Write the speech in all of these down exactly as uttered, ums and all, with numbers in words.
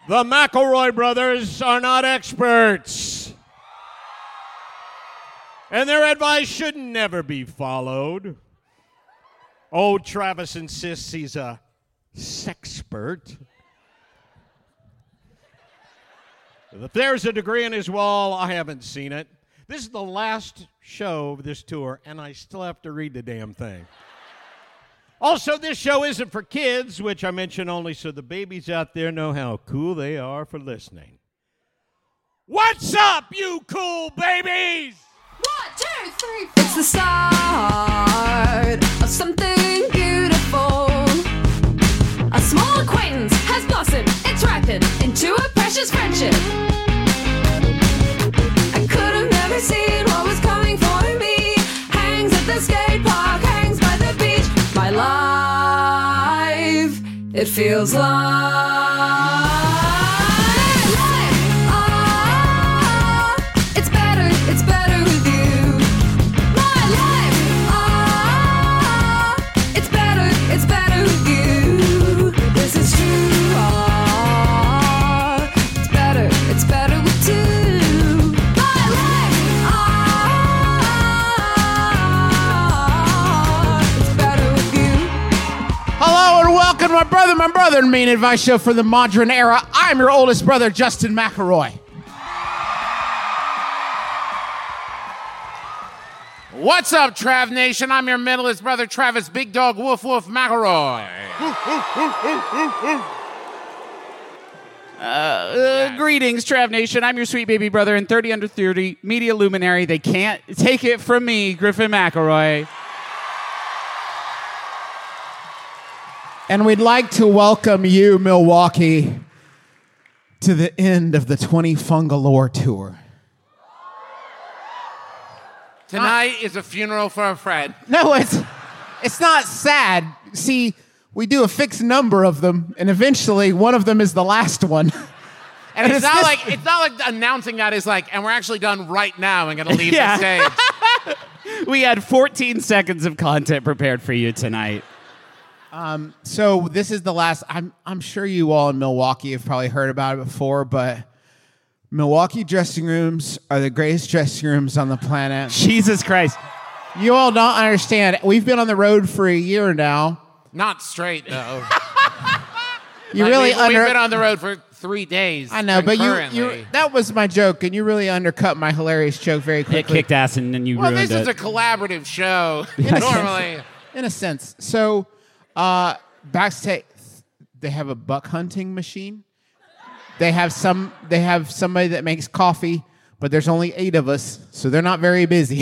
The McElroy brothers are not experts. And their advice should never be followed. Old Travis insists he's a sexpert. If there's a degree in his wall, I haven't seen it. This is the last show of this tour, and I still have to read the damn thing. Also, this show isn't for kids, which I mention only so the babies out there know how cool they are for listening. What's up, you cool babies? One, two, three, four. It's the start of something beautiful. A small acquaintance has blossomed, attracted into a precious friendship. I could have never seen what was coming for me. Hangs at the skate park, hangs by the beach. My life, it feels like. Welcome to my brother, my brother, main advice show for the modern era. I'm your oldest brother, Justin McElroy. What's up, Trav Nation? I'm your middleest brother, Travis Big Dog Woof Woof McElroy. uh, uh, greetings, Trav Nation. I'm your sweet baby brother and thirty under thirty media luminary. They can't take it from me, Griffin McElroy. And we'd like to welcome you, Milwaukee, to the end of the twenty Fungalore tour. Tonight is a funeral for a friend. No, it's it's not sad. See, we do a fixed number of them, and eventually one of them is the last one. And it's, it's not this... like it's not like announcing that is like, and we're actually done right now and gonna leave yeah. the stage. We had fourteen seconds of content prepared for you tonight. Um, so this is the last. I'm I'm sure you all in Milwaukee have probably heard about it before, but Milwaukee dressing rooms are the greatest dressing rooms on the planet. Jesus Christ. You all don't understand. We've been on the road for a year now. Not straight, though. you like, really we, under- We've been on the road for three days. I know, but you, you that was my joke, and you really undercut my hilarious joke very quickly. It kicked ass, and then you well, ruined it. Well, this is a collaborative show, in normally. In a sense. So, uh, backstage, they have a buck hunting machine. They have some. They have somebody that makes coffee, but there's only eight of us, so they're not very busy.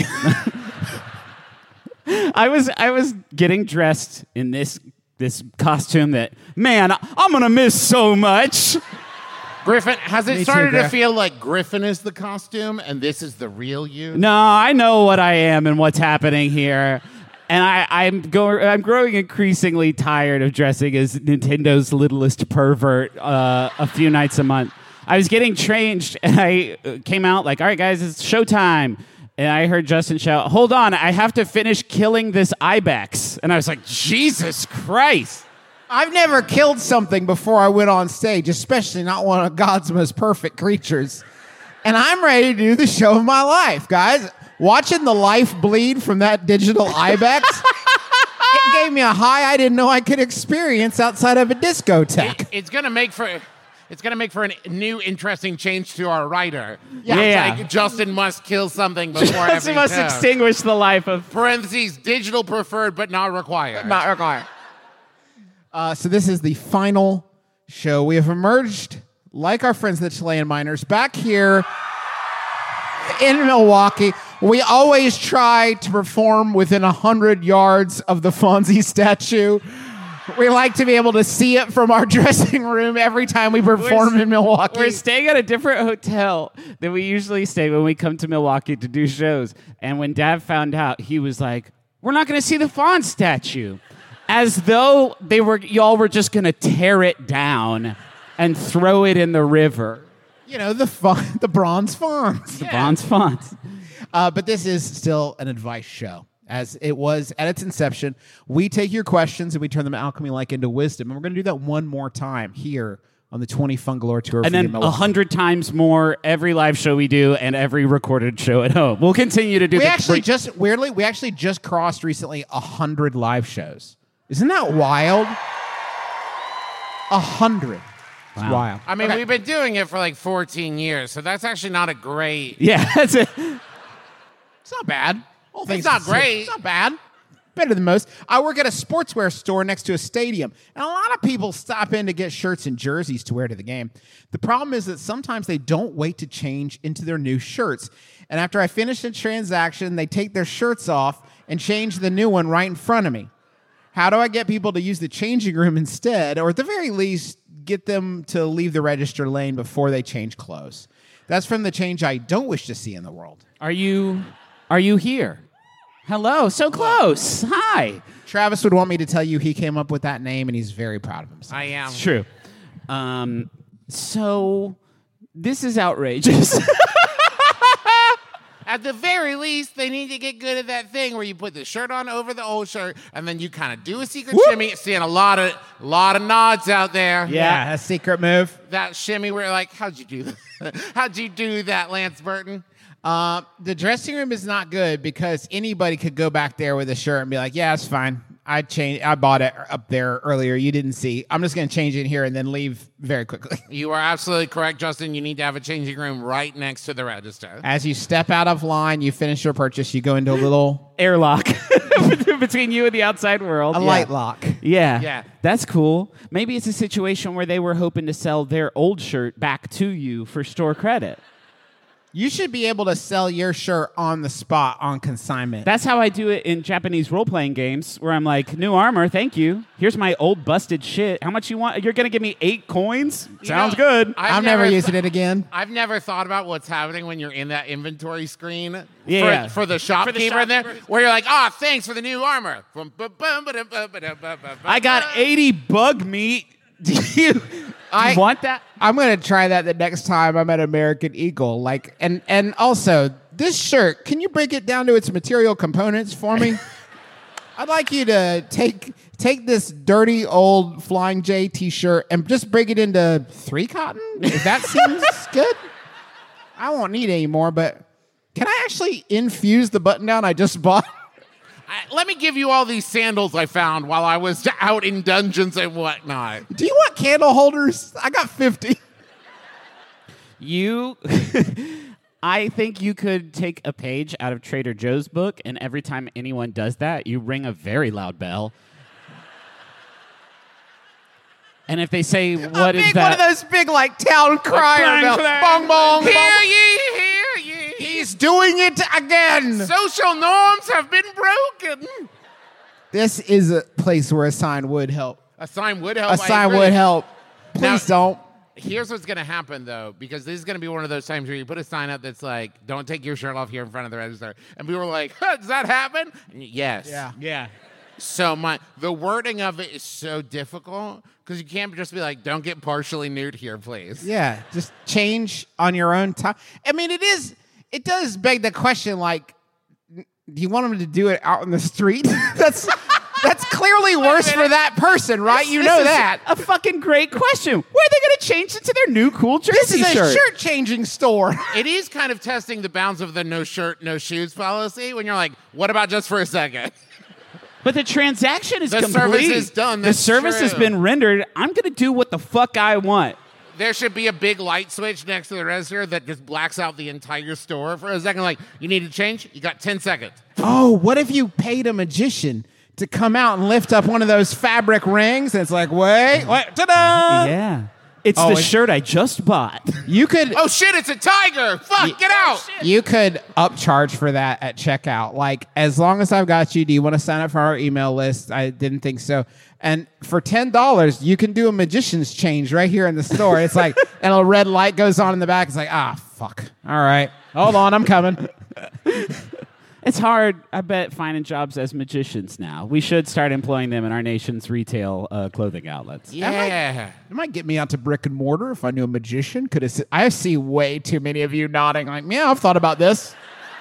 I was I was getting dressed in this this costume that, man, I'm gonna miss so much. Griffin, has it Me started too, to Griff. feel like Griffin is the costume and this is the real you? No, I know what I am and what's happening here. And I, I'm going. I'm growing increasingly tired of dressing as Nintendo's littlest pervert uh, a few nights a month. I was getting changed, and I came out like, "All right, guys, it's showtime." And I heard Justin shout, "Hold on, I have to finish killing this ibex." And I was like, "Jesus Christ!" I've never killed something before I went on stage, especially not one of God's most perfect creatures. And I'm ready to do the show of my life, guys. Watching the life bleed from that digital ibex, it gave me a high I didn't know I could experience outside of a discotheque. It, it's gonna make for it's gonna make for a new interesting change to our writer. Yeah, It's yeah. like Justin must kill something before every Justin must show. extinguish the life of Parentheses, digital preferred but not required. Not required. Uh, so this is the final show. We have emerged, like our friends the Chilean Miners, back here in Milwaukee. We always try to perform within one hundred yards of the Fonzie statue. We like to be able to see it from our dressing room every time we perform We're, in Milwaukee. We're staying at a different hotel than we usually stay when we come to Milwaukee to do shows. And when Dad found out, he was like, "We're not going to see the Fonz statue." As though they were, y'all were just going to tear it down and throw it in the river. You know, the fun, the bronze Fonz. The bronze Fonz. Uh, but this is still an advice show, as it was at its inception. We take your questions and we turn them alchemy-like into wisdom. And we're going to do that one more time here on the twenty Fun Galore tour. And for you then in a Milwaukee. hundred times more every live show we do and every recorded show at home. We'll continue to do We the actually break- just weirdly, we actually just crossed recently a hundred live shows. Isn't that wild? A hundred. It's Wow. wild. I mean, Okay. we've been doing it for like fourteen years, so that's actually not a great. Yeah, that's it. It's not bad. All It's things not considered. great. It's not bad. Better than most. I work at a sportswear store next to a stadium, and a lot of people stop in to get shirts and jerseys to wear to the game. The problem is that sometimes they don't wait to change into their new shirts. And after I finish a transaction, they take their shirts off and change the new one right in front of me. How do I get people to use the changing room instead, or at the very least, get them to leave the register lane before they change clothes? That's from the change I don't wish to see in the world. Are you are you here? Hello, so close. Hi. Travis would want me to tell you he came up with that name, and he's very proud of himself. I am. It's true. Um, so this is outrageous. At the very least, they need to get good at that thing where you put the shirt on over the old shirt, and then you kind of do a secret shimmy. Seeing a lot of lot of nods out there. Yeah, a secret move. That shimmy where you're like, how'd you do that? How'd you do that, Lance Burton? Uh, the dressing room is not good because anybody could go back there with a shirt and be like, "Yeah, it's fine. I changed. I bought it up there earlier. You didn't see. I'm just going to change it here and then leave very quickly." You are absolutely correct, Justin. You need to have a changing room right next to the register. As you step out of line, you finish your purchase. You go into a little Airlock between you and the outside world. a Yeah. light lock. Yeah. Yeah. That's cool. Maybe it's a situation where they were hoping to sell their old shirt back to you for store credit. You should be able to sell your shirt on the spot on consignment. That's how I do it in Japanese role-playing games, where I'm like, new armor, thank you. Here's my old busted shit. How much you want? You're going to give me eight coins? You Sounds know, good. I've I'm never th- using it again. I've never thought about what's happening when you're in that inventory screen Yeah. for, for the shopkeeper in there, where you're like, ah, thanks for the new armor. I got eighty bug meat. Do you, do I- you want that? I'm gonna try that the next time I'm at American Eagle. Like, and and also this shirt. Can you break it down to its material components for me? I'd like you to take take this dirty old Flying J T-shirt and just break it into three cotton. If that seems good, I won't need any more. But can I actually infuse the button down I just bought? I, let me give you all these sandals I found while I was out in dungeons and whatnot. Do you want candle holders? I got fifty. You, I think you could take a page out of Trader Joe's book, and every time anyone does that, you ring a very loud bell. And if they say, "What is big, that?" One of those big like town crier clang, bells. clang. Bong bong. Hear bong. ye, hear ye. He's doing it again. Social norms have been broken. This is a place where a sign would help. A sign would help. A I sign agree. would help. Please Now- don't. Here's what's going to happen, though, because this is going to be one of those times where you put a sign up that's like, don't take your shirt off here in front of the register. And people are like, huh, does that happen? And y- yes. yeah. So my the wording of it is so difficult because you can't just be like, don't get partially nude here, please. Yeah, just change on your own time. I mean, it is. It does beg the question, like, do you want them to do it out in the street? that's that's clearly worse for that person, right? You This know is that. A fucking great question. Where are they going to change it to their new cool jersey This is a shirt? shirt changing store. It is kind of testing the bounds of the no shirt, no shoes policy when you're like, what about just for a second? But the transaction is The complete. service is done. The That's service has true. been rendered. I'm going to do what the fuck I want. There should be a big light switch next to the register that just blacks out the entire store for a second. Like, you need to change? You got ten seconds. Oh, what if you paid a magician to come out and lift up one of those fabric rings? And it's like, wait, wait, ta-da! yeah. It's Oh, the it's- shirt I just bought. You could. Oh, shit, it's a tiger. Fuck, get out. You could upcharge for that at checkout. Like, as long as I've got you, do you want to sign up for our email list? I didn't think so. And for ten dollars, you can do a magician's change right here in the store. It's like, and a red light goes on in the back. It's like, ah, fuck. All right. Hold on, I'm coming. It's hard, I bet, finding jobs as magicians now. We should start employing them in our nation's retail uh, clothing outlets. Yeah. It might get me out to brick and mortar if I knew a magician. Could have, I see way too many of you nodding like, yeah, I've thought about this.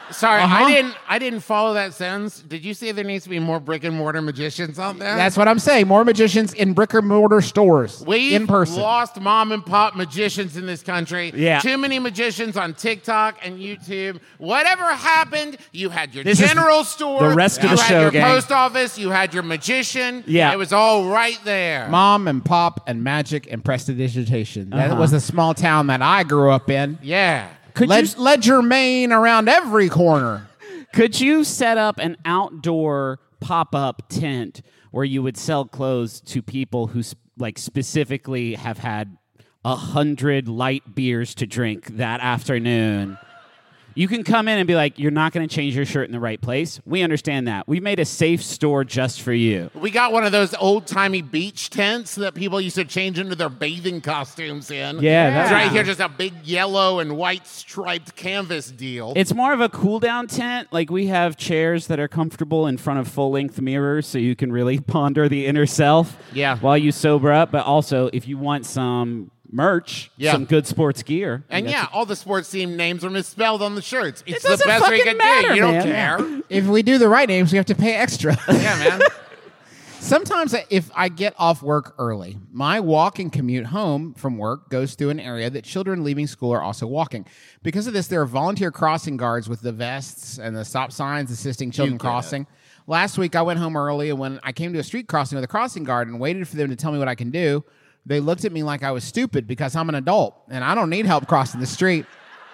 Sorry, Uh-huh. I didn't. I didn't follow that sentence. Did you say there needs to be more brick and mortar magicians out there? That's what I'm saying. More magicians in brick and mortar stores We've in person. lost mom and pop magicians in this country. Yeah. Too many magicians on TikTok and YouTube. Whatever happened, you had your This is general store. the rest of you the had show, your gang. post office. You had your magician. Yeah. It was all right there. Mom and pop and magic and prestidigitation. That Uh-huh. was a small town that I grew up in. Yeah. Could Led- you Ledger, Maine, around every corner. Could you set up an outdoor pop-up tent where you would sell clothes to people who sp- like specifically have had a hundred light beers to drink that afternoon? You can come in and be like, you're not going to change your shirt in the right place. We understand that. We made a safe store just for you. We got one of those old-timey beach tents that people used to change into their bathing costumes in. Yeah, It's that's- right here, just a big yellow and white striped canvas deal. It's more of a cool-down tent. Like, we have chairs that are comfortable in front of full-length mirrors so you can really ponder the inner self Yeah. while you sober up. But also, if you want some merch, Yeah. some good sports gear. And you got yeah, all the sports team names are misspelled on the shirts. It's It the doesn't best we fucking can matter, do. You don't man. care. If we do the right names, we have to pay extra. Yeah, man. Sometimes if I get off work early, my walking commute home from work goes through an area that children leaving school are also walking. Because of this, there are volunteer crossing guards with the vests and the stop signs assisting children get crossing. Last week, I went home early, and when I came to a street crossing with a crossing guard and waited for them to tell me what I can do, they looked at me like I was stupid because I'm an adult, and I don't need help crossing the street.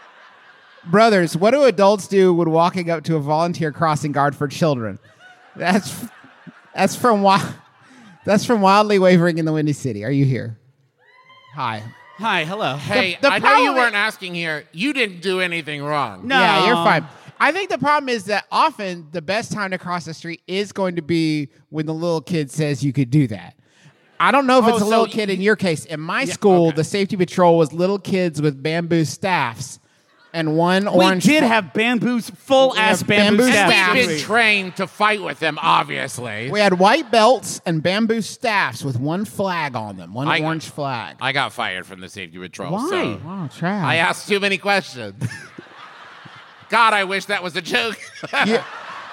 Brothers, what do adults do when walking up to a volunteer crossing guard for children? That's that's from Wi- that's from Wildly Wavering in the Windy City. Are you here? Hi. Hi, hello. Hey, the I know you problem weren't asking here. You didn't do anything wrong. No. Yeah, you're fine. I think the problem is that often the best time to cross the street is going to be when the little kid says you could do that. I don't know if Oh, it's a so little you- kid in your case. In my school, okay. the safety patrol was little kids with bamboo staffs and one We orange. did fl- have bamboos, full ass have bamboo, bamboo staffs. staffs. We've been trained to fight with them, obviously. We had white belts and bamboo staffs with one flag on them, one I- orange flag. I got fired from the safety patrol. Why? So oh, trash. I asked too many questions. God, I wish that was a joke. You-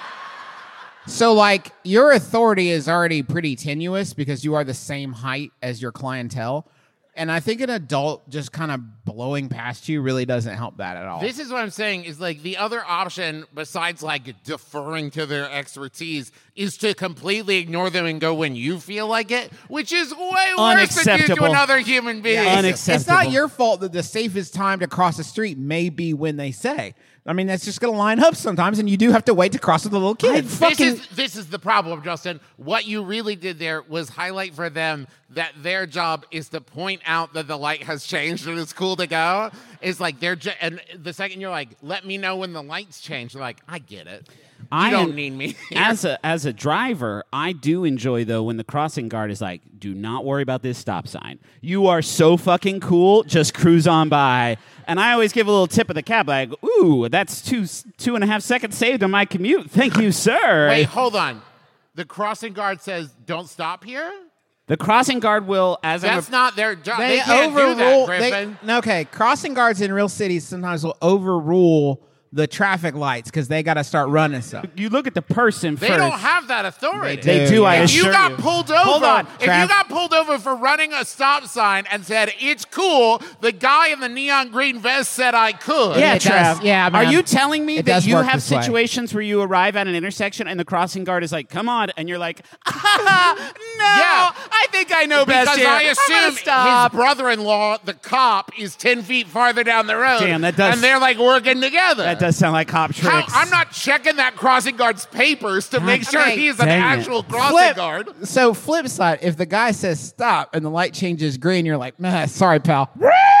so, like, your authority is already pretty tenuous because you are the same height as your clientele. And I think an adult just kind of blowing past you really doesn't help that at all. This is what I'm saying is like the other option besides like deferring to their expertise is to completely ignore them and go when you feel like it, which is way worse than do to Unacceptable. another human being. Yeah, it's- Unacceptable. It's not your fault that the safest time to cross the street may be when they say. I mean, that's just going to line up sometimes, and you do have to wait to cross with a little kid. This is, this is the problem, Justin. What you really did there was highlight for them that their job is to point out that the light has changed and it's cool to go. It's like they're ju- and the second you're like, let me know when the lights change. They're like, I get it. You I don't am- need me. As a as a driver, I do enjoy though when the crossing guard is like, "Do not worry about this stop sign. You are so fucking cool. Just cruise on by." And I always give a little tip of the cab, like, "Ooh, that's two two and a half seconds saved on my commute. Thank you, sir." Wait, hold on. The crossing guard says, don't stop here? The crossing guard will, as I'm That's a, not their job. They, They, can't overrule. do that, they- Griffin. okay, crossing guards in real cities sometimes will overrule the traffic lights because they got to start running stuff. you look at the person They first. don't have that authority. They They do, I yeah. If you assure got you. pulled over, Hold on, if Trav. you got pulled over for running a stop sign and said it's cool, the guy in the neon green vest said I could. Yeah, It does- Trav. yeah, Are man. you telling me It that does you work have this way. situations where you arrive at an intersection and the crossing guard is like, "Come on," and you're like, "No, Yeah. I think I know best Because here. I I'm gonna assume stop." his brother-in-law, the cop, is ten feet farther down the road. Damn, that does- And they're like working together. That does sound like cop How, tricks. I'm not checking that crossing guard's papers to make sure Okay. he's an Dang it. actual crossing Flip. guard. So flip side, if the guy says stop and the light changes green, you're like, nah, sorry, pal.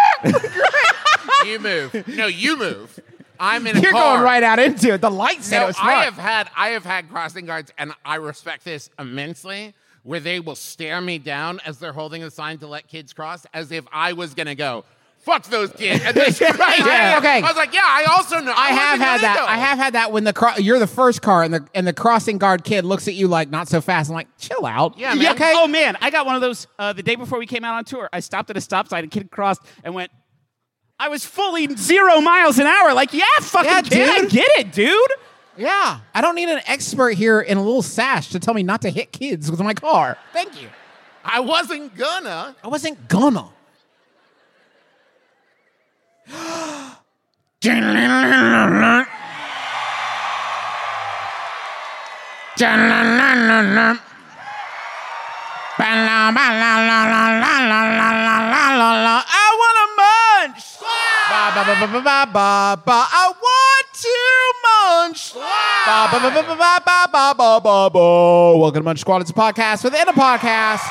You move. No, you move. I'm in a You're car. going right out into it. The light said it No, was I smart. have had I have had crossing guards, and I respect this immensely, where they will stare me down as they're holding a sign to let kids cross, as if I was gonna go, fuck those kids. And they- Yeah, okay. I was like, yeah, I also know. I have wasn't had gonna that. go. I have had that when the cro- you're the first car and the and the crossing guard kid looks at you like not so fast. I'm like, chill out. Yeah, You man. okay? Oh man, I got one of those uh, the day before we came out on tour. I stopped at a stop sign. A kid crossed and went, I was fully zero miles an hour. Like, yeah, fucking Yeah, kid, I dude. get it, dude. Yeah. I don't need an expert here in a little sash to tell me not to hit kids with my car. Thank you. I wasn't gonna. I wasn't gonna. I want to munch. Ba, ba, ba, ba, ba, ba, ba. I want to munch. Ba, ba, ba, ba, ba, ba, ba, ba, ba, ba. Welcome to Munch Squad. It's a podcast within a podcast.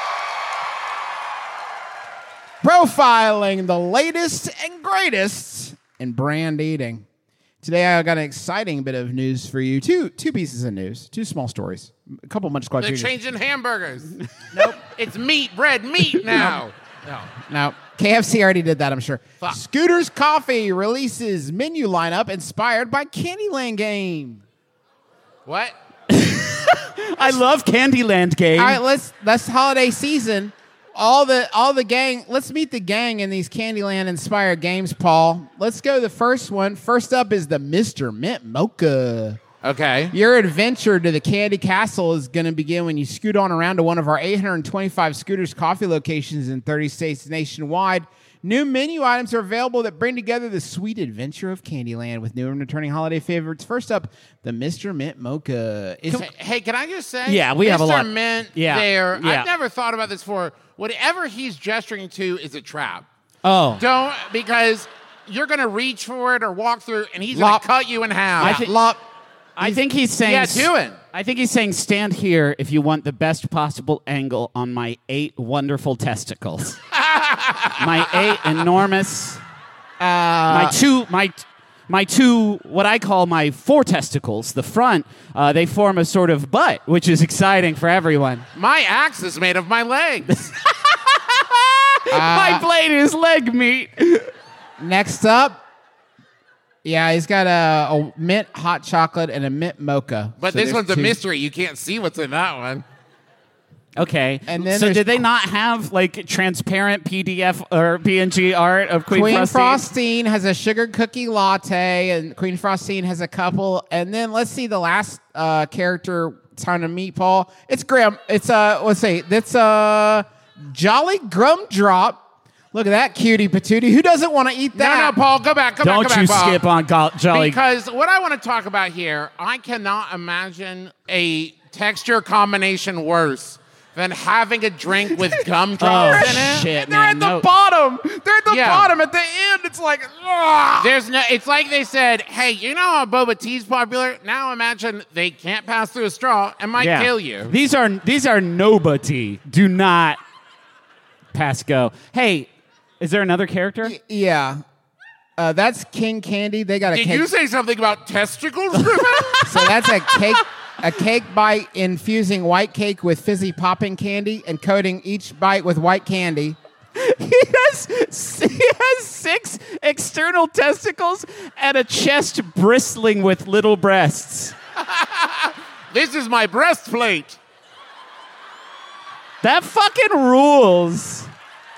Profiling the latest and greatest in brand eating. Today I got an exciting bit of news for you. Two two pieces of news, two small stories. A couple Munch Squad They're juniors. changing hamburgers. Nope. It's meat, bread, meat now. No. No, K F C already did that, I'm sure. Fuck. Scooters Coffee releases menu lineup inspired by Candyland game. What? I love Candyland game. All right, let's let's holiday season. All the all the gang. Let's meet the gang in these Candyland inspired games, Paul. Let's go to the first one. First up is the Mister Mint Mocha. Okay. Your adventure to the Candy Castle is going to begin when you scoot on around to one of our eight hundred twenty-five Scooters Coffee locations in thirty states nationwide. New menu items are available that bring together the sweet adventure of Candyland with new and returning holiday favorites. First up, the Mister Mint Mocha. Is Hey, hey, can I just say? Yeah, we have a Mister lot- Mint Yeah, there. yeah. I've never thought about this before. Whatever he's gesturing to is a trap. oh. Don't, because you're going to reach for it or walk through, and he's going Lop. to cut you in half. I think- Lop. I think he's saying. Yeah, do it. I think he's saying, stand here if you want the best possible angle on my eight wonderful testicles. My eight enormous. my two. My. My two, what I call my four testicles, the front, uh, they form a sort of butt, which is exciting for everyone. My axe is made of my legs. My blade is leg meat. Next up, yeah, he's got a, a mint hot chocolate and a mint mocha. But So this there's one's a two. mystery. You can't see what's in that one. Okay. And then so there's- did they not have like transparent P D F or P N G art of Queen, Queen Frostine? Frostine has a sugar cookie latte, and Queen Frostine has a couple. And then let's see the last uh, character. Time to meet Paul. It's Graham. It's uh, let's see. It's uh, Jolly Gumdrop. Look at that cutie patootie. Who doesn't want to eat No, that? no, Paul, go back. Go Don't back, go you back, Paul. skip on go- Jolly. Because what I want to talk about here, I cannot imagine a texture combination worse than having a drink with gumdrops Oh, in it. shit, They're man. at the no. bottom. They're at the Yeah. bottom. At the end, it's like. ugh. There's no. It's like they said, "Hey, you know how boba tea's popular? Now imagine they can't pass through a straw and might Yeah. kill you." These are these are nobody. Do not pass go. Hey, is there another character? Yeah. Uh, that's King Candy. They got a Did cake. you say something about testicles, Griffin? So that's a cake, a cake bite infusing white cake with fizzy popping candy and coating each bite with white candy. He has he has six external testicles and a chest bristling with little breasts. This is my breastplate. That fucking rules.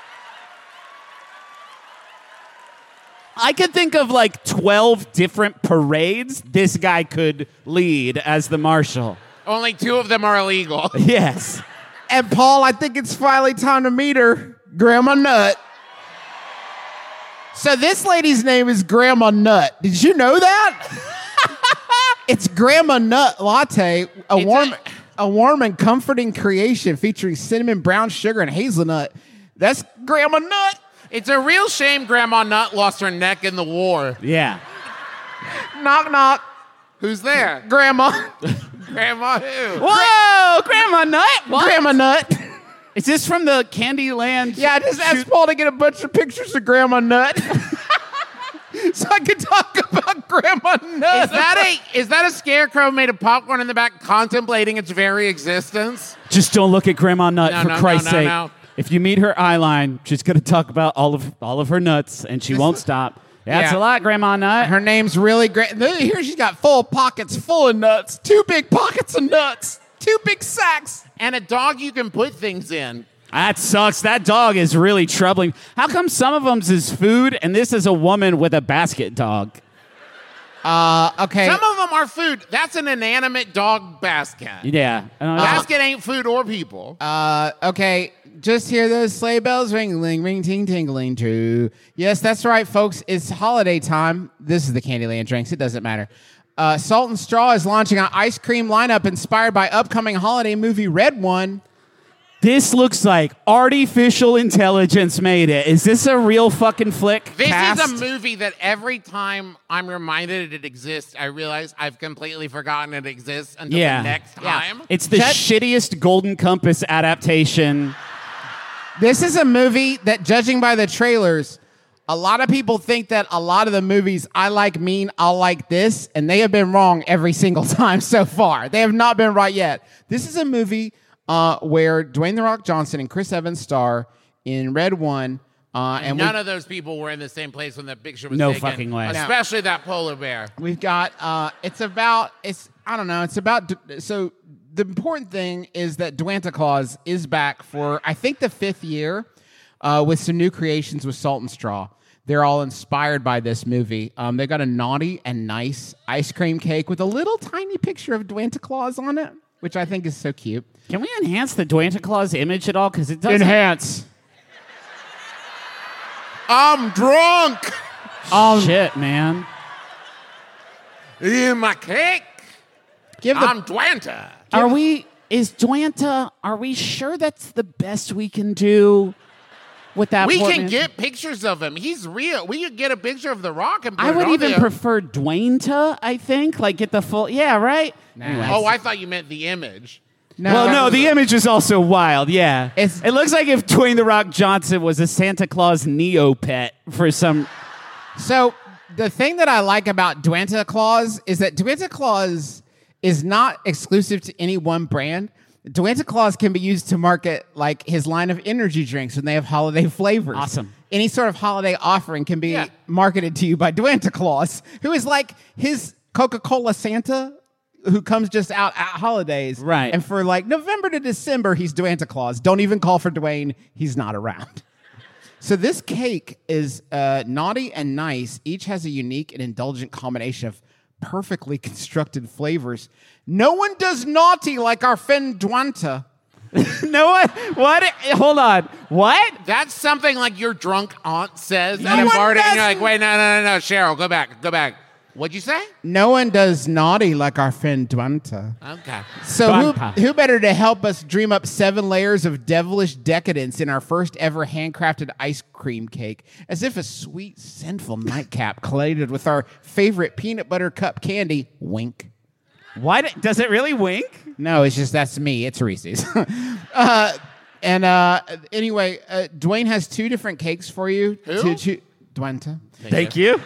I could think of like twelve different parades this guy could lead as the marshal. Only two of them are illegal. Yes. And Paul, I think it's finally time to meet her, Grandma Nut. So this lady's name is Grandma Nut. Did you know that? It's Grandma Nut Latte, a It's warm, a- a warm and comforting creation featuring cinnamon, brown sugar, and hazelnut. That's Grandma Nut. It's a real shame Grandma Nut lost her neck in the war. Yeah. Knock knock, Who's there? Grandma. Grandma who? Whoa, Grandma Nut. What? Grandma Nut. Is this from the Candyland? Yeah, I just asked Paul to get a bunch of pictures of Grandma Nut. So I could talk about Grandma Nut. Is that a is that a scarecrow made of popcorn in the back contemplating its very existence? Just don't look at Grandma Nut, No, for no, no, Christ's no, sake. no. If you meet her eye line, she's going to talk about all of all of her nuts, and she won't stop. That's Yeah. a lot, Grandma Nut. Her name's really great. Here she's got full pockets full of nuts. Two big pockets of nuts. Two big sacks. And a dog you can put things in. That sucks. That dog is really troubling. How come some of them's is food and this is a woman with a basket dog? Uh, okay. Some of them are food. That's an inanimate dog basket. Yeah. Uh, Basket ain't food or people. Uh, okay, just hear those sleigh bells ringling, ring, ting, tingling, true. Yes, that's right, folks. It's holiday time. This is the Candyland drinks. It doesn't matter. Uh, Salt and Straw is launching an ice cream lineup inspired by upcoming holiday movie Red One. This looks like artificial intelligence made it. Is this a real fucking flick? This cast? is a movie that every time I'm reminded it exists, I realize I've completely forgotten it exists until Yeah. the next Yeah. time. It's the Chet- shittiest Golden Compass adaptation. This is a movie that, judging by the trailers, a lot of people think that a lot of the movies I like mean I'll like this, and they have been wrong every single time so far. They have not been right yet. This is a movie uh, where Dwayne The Rock Johnson and Chris Evans star in Red One. Uh, and None we, of those people were in the same place when that picture was No taken. fucking way. Especially that polar bear. we've got, uh, it's about, it's, I don't know, it's about, so the important thing is that Dwanta Claus is back for, I think, the fifth year uh, with some new creations with Salt and Straw. They're all inspired by this movie. Um, they got a naughty and nice ice cream cake with a little tiny picture of Dwanta Claus on it, which I think is so cute. Can we enhance the Dwanta Claus image at all? Because it doesn't. Enhance. I'm drunk. Um, Shit, man. In my cake. give the I'm Dwanta. Are we? Is Dwanta? Are we sure that's the best we can do with that? We poor can man? get pictures of him. He's real. We could get a picture of The Rock and put I it would on even there. prefer Dwayne I think. Like, get the full. Yeah, right? Anyways. Oh, I thought you meant the image. no, well, that no, was- the image is also wild, yeah. It's- it looks like if Dwayne The Rock Johnson was a Santa Claus Neopet for some. So the thing that I like about Dwanta Claus is that Dwanta Claus is not exclusive to any one brand. Dwanta Claus can be used to market like his line of energy drinks when they have holiday flavors. Awesome. Any sort of holiday offering can be Yeah. marketed to you by Dwanta Claus, who is like his Coca-Cola Santa who comes just out at holidays. Right. And for like November to December, he's Dwanta Claus. Don't even call for Dwayne. He's not around. So this cake is uh, naughty and nice. Each has a unique and indulgent combination of perfectly constructed flavors. No one does naughty like our friend Dwanta. No one. What? Hold on. What? That's something like your drunk aunt says No at a one party. And you're does- like, wait, no, no, no, no, Cheryl, go back, go back. What'd you say? No one does naughty like our friend Dwanta. Okay. So who, Dwanta. who better to help us dream up seven layers of devilish decadence in our first ever handcrafted ice cream cake, as if a sweet, sinful nightcap collated with our favorite peanut butter cup candy, wink. What? Does it really wink? No, it's just that's me. It's Reese's. uh, and uh, anyway, uh, Dwayne has two different cakes for you. Who? To, to, Dwanta. Thank you.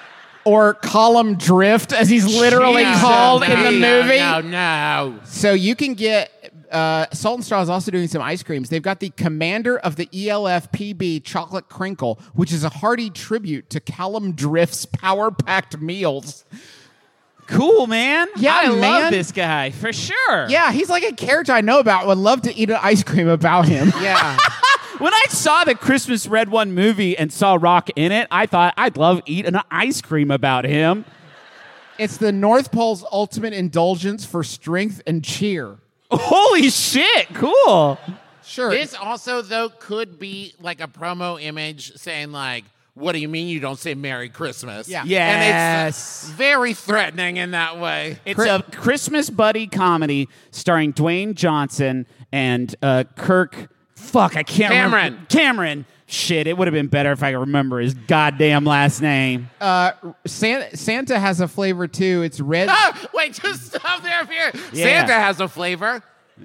Or Column Drift, as he's literally Jesus, called no, in the no, movie. No, no. So you can get uh, Salt and Straw is also doing some ice creams. They've got the Commander of the E L F P B Chocolate Crinkle, which is a hearty tribute to Callum Drift's power-packed meals. Cool, man. Yeah, I love man. this guy for sure. Yeah, he's like a character I know about. Would love to eat an ice cream about him. Yeah. When I saw the Christmas Red One movie and saw Rock in it, I thought I'd love eating an ice cream about him. It's the North Pole's ultimate indulgence for strength and cheer. Holy shit! Cool. Sure. This also, though, could be like a promo image saying, like, what do you mean you don't say Merry Christmas? Yeah. And Yes. it's very threatening in that way. It's a Christmas buddy comedy starring Dwayne Johnson and uh, Kirk. Fuck, I can't Cameron. remember. Cameron. Shit, it would have been better if I could remember his goddamn last name. uh, Santa, Santa has a flavor too. It's red. Ah, wait, just stop there. Here. Yeah. Santa has a flavor.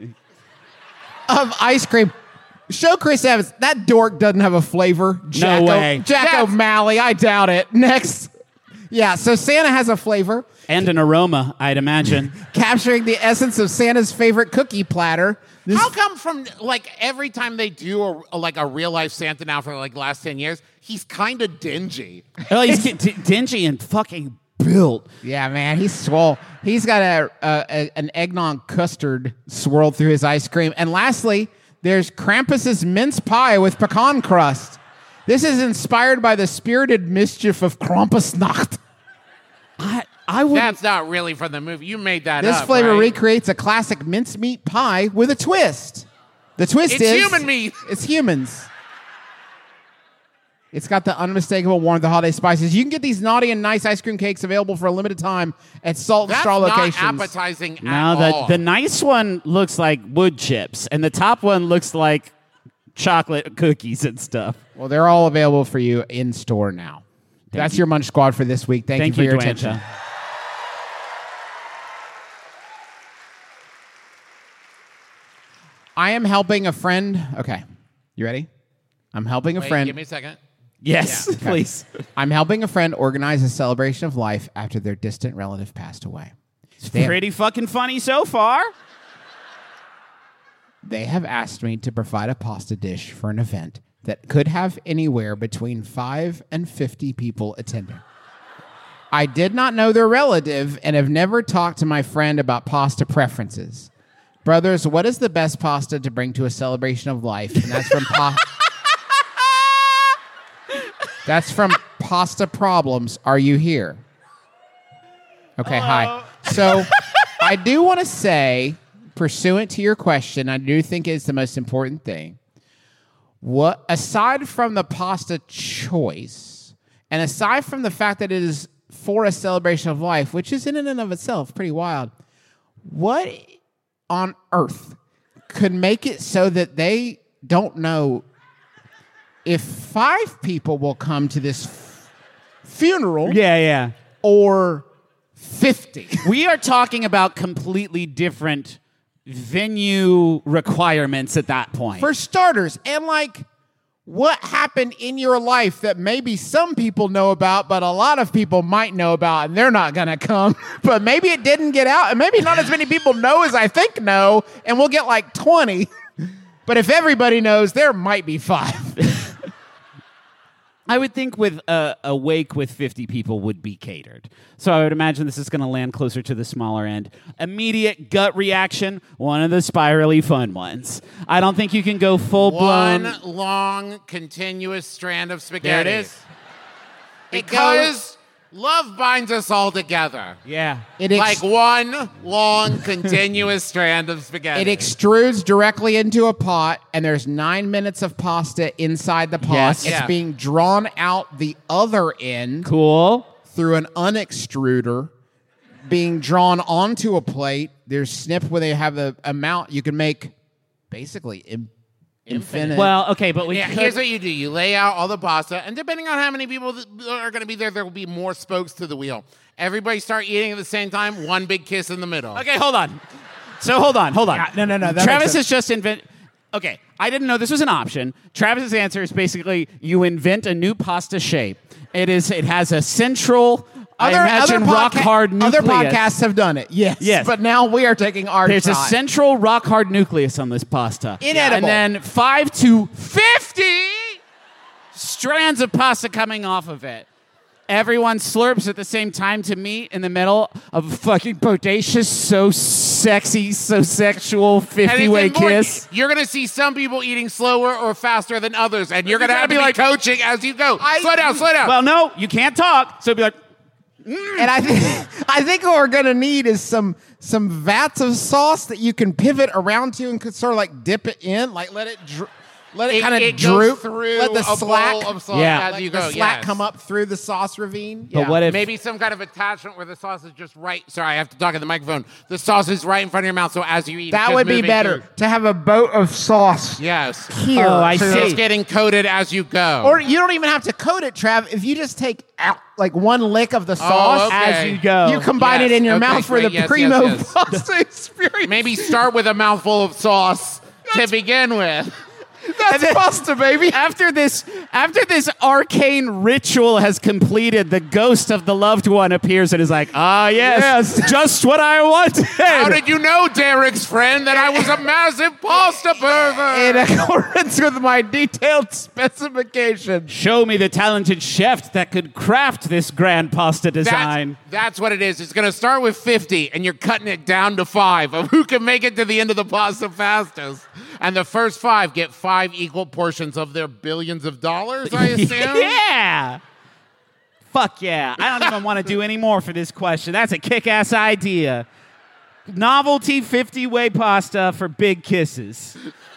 Of ice cream. Show Chris Evans. That dork doesn't have a flavor. Jack way. Jack That's- O'Malley. I doubt it. Next. Yeah, so Santa has a flavor, And an aroma, I'd imagine. capturing the essence of Santa's favorite cookie platter. This- How come from like every time they do a, a- like a real life Santa now for like the last ten years, he's kind of dingy. Oh, he's d- d- dingy and fucking built. Yeah, man, he's swole. He's got a, a, a an eggnog custard swirled through his ice cream. And lastly, There's Krampus's mince pie with pecan crust. This is inspired by the spirited mischief of Krampusnacht. I, I would. That's not really from the movie. You made that This up. flavor right? recreates a classic mincemeat pie with a twist. The twist It's is human meat. It's humans. It's got the unmistakable warmth of the holiday spices. You can get these naughty and nice ice cream cakes available for a limited time at Salt and That's Straw not locations. appetizing at Now the all. the nice one looks like wood chips, and the top one looks like chocolate cookies and stuff. Well, they're all available for you in store now. That's your Munch Squad for this week. Thank, Thank you you, for your Dwayne. attention. I am helping a friend. Okay, you ready? I'm helping a Wait, friend. give me a second. Yes, Yeah. please. I'm helping a friend organize a celebration of life after their distant relative passed away. They have, Pretty fucking funny so far. they have asked me to provide a pasta dish for an event that could have anywhere between five and fifty people attending. I did not know their relative and have never talked to my friend about pasta preferences. Brothers, what is the best pasta to bring to a celebration of life? And that's from pa- That's from Pasta Problems. Are you here? Okay, hi. So I do want to say, pursuant to your question, I do think it's the most important thing. What aside from the pasta choice, and aside from the fact that it is for a celebration of life, which is in and of itself pretty wild, what on earth could make it so that they don't know if five people will come to this f- funeral Yeah, yeah. or fifty? We are talking about completely different venue requirements at that point. For starters, and like, what happened in your life that maybe some people know about, but a lot of people might know about, and they're not gonna come. But maybe it didn't get out, and maybe not as many people know as I think know, and we'll get like twenty. But if everybody knows, there might be five. I would think with a, a wake with fifty people would be catered. So I would imagine this is going to land closer to the smaller end. Immediate gut reaction, one of the spirally fun ones. I don't think you can go full blown. One long, continuous strand of spaghetti. There it is. Because love binds us all together. Yeah. It ex- Like one long, continuous strand of spaghetti. It extrudes directly into a pot, and there's nine minutes of pasta inside the pot. Yes. It's Yeah. being drawn out the other end Cool. through an unextruder, being drawn onto a plate. There's snip where they have the amount you can make basically im- infinite. Well, okay, but we Yeah, could- here's what you do. You lay out all the pasta, and depending on how many people th- are going to be there, there will be more spokes to the wheel. Everybody start eating at the same time, one big kiss in the middle. Okay, hold on. So hold on, hold on. Yeah, no, no, no, that Travis makes has just invent. Okay, I didn't know this was an option. Travis's answer is basically you invent a new pasta shape. It is. It has a central. I imagine rock podca- hard nucleus. Other podcasts have done it, yes. Yes. But now we are taking our There's a shot. central rock hard nucleus on this pasta. Inedible. And then five to fifty strands of pasta coming off of it. Everyone slurps at the same time to meet in the middle of a fucking bodacious, so sexy, so sexual And it's fifty-way important. kiss. You're going to see some people eating slower or faster than others, and you're going to gotta have to be be like- coaching as you go. I- slow down, slow down. Well, no, you can't talk. So be like, And I think I think what we're gonna need is some some vats of sauce that you can pivot around to and could sort of like dip it in, like let it dr- let it, It- kind of it goes droop through let the a slack bowl of sauce Yeah. as let you the go. slack yes. come up through the sauce ravine. but Yeah. what if? Maybe some kind of attachment where the sauce is just right. Sorry, I have to talk in the microphone. The sauce is right in front of your mouth, so as you eat, it's That just would be moving better through. to have a boat of sauce Yes. here. Oh, I So- see. It's getting coated as you go. Or you don't even have to coat it, Trav. If you just take out like one lick of the sauce, okay. As you go. you combine Yes, it in your okay, mouth for great. the Yes, primo yes, yes. pasta experience. Maybe start with a mouthful of sauce to begin with. That's pasta, baby. After this, after this arcane ritual has completed, the ghost of the loved one appears and is like, "Ah, yes, Yes. just what I wanted." How did you know, Derek's friend, that I was a massive pasta pervert? In accordance with my detailed specifications. Show me the talented chef that could craft this grand pasta design. That's, that's what it is. It's going to start with fifty, and you're cutting it down to five of who can make it to the end of the pasta fastest. And the first five get five equal portions of their billions of dollars, I assume? Yeah. Fuck yeah. I don't even want to do any more for this question. That's a kick-ass idea. Novelty fifty-way pasta for big kisses.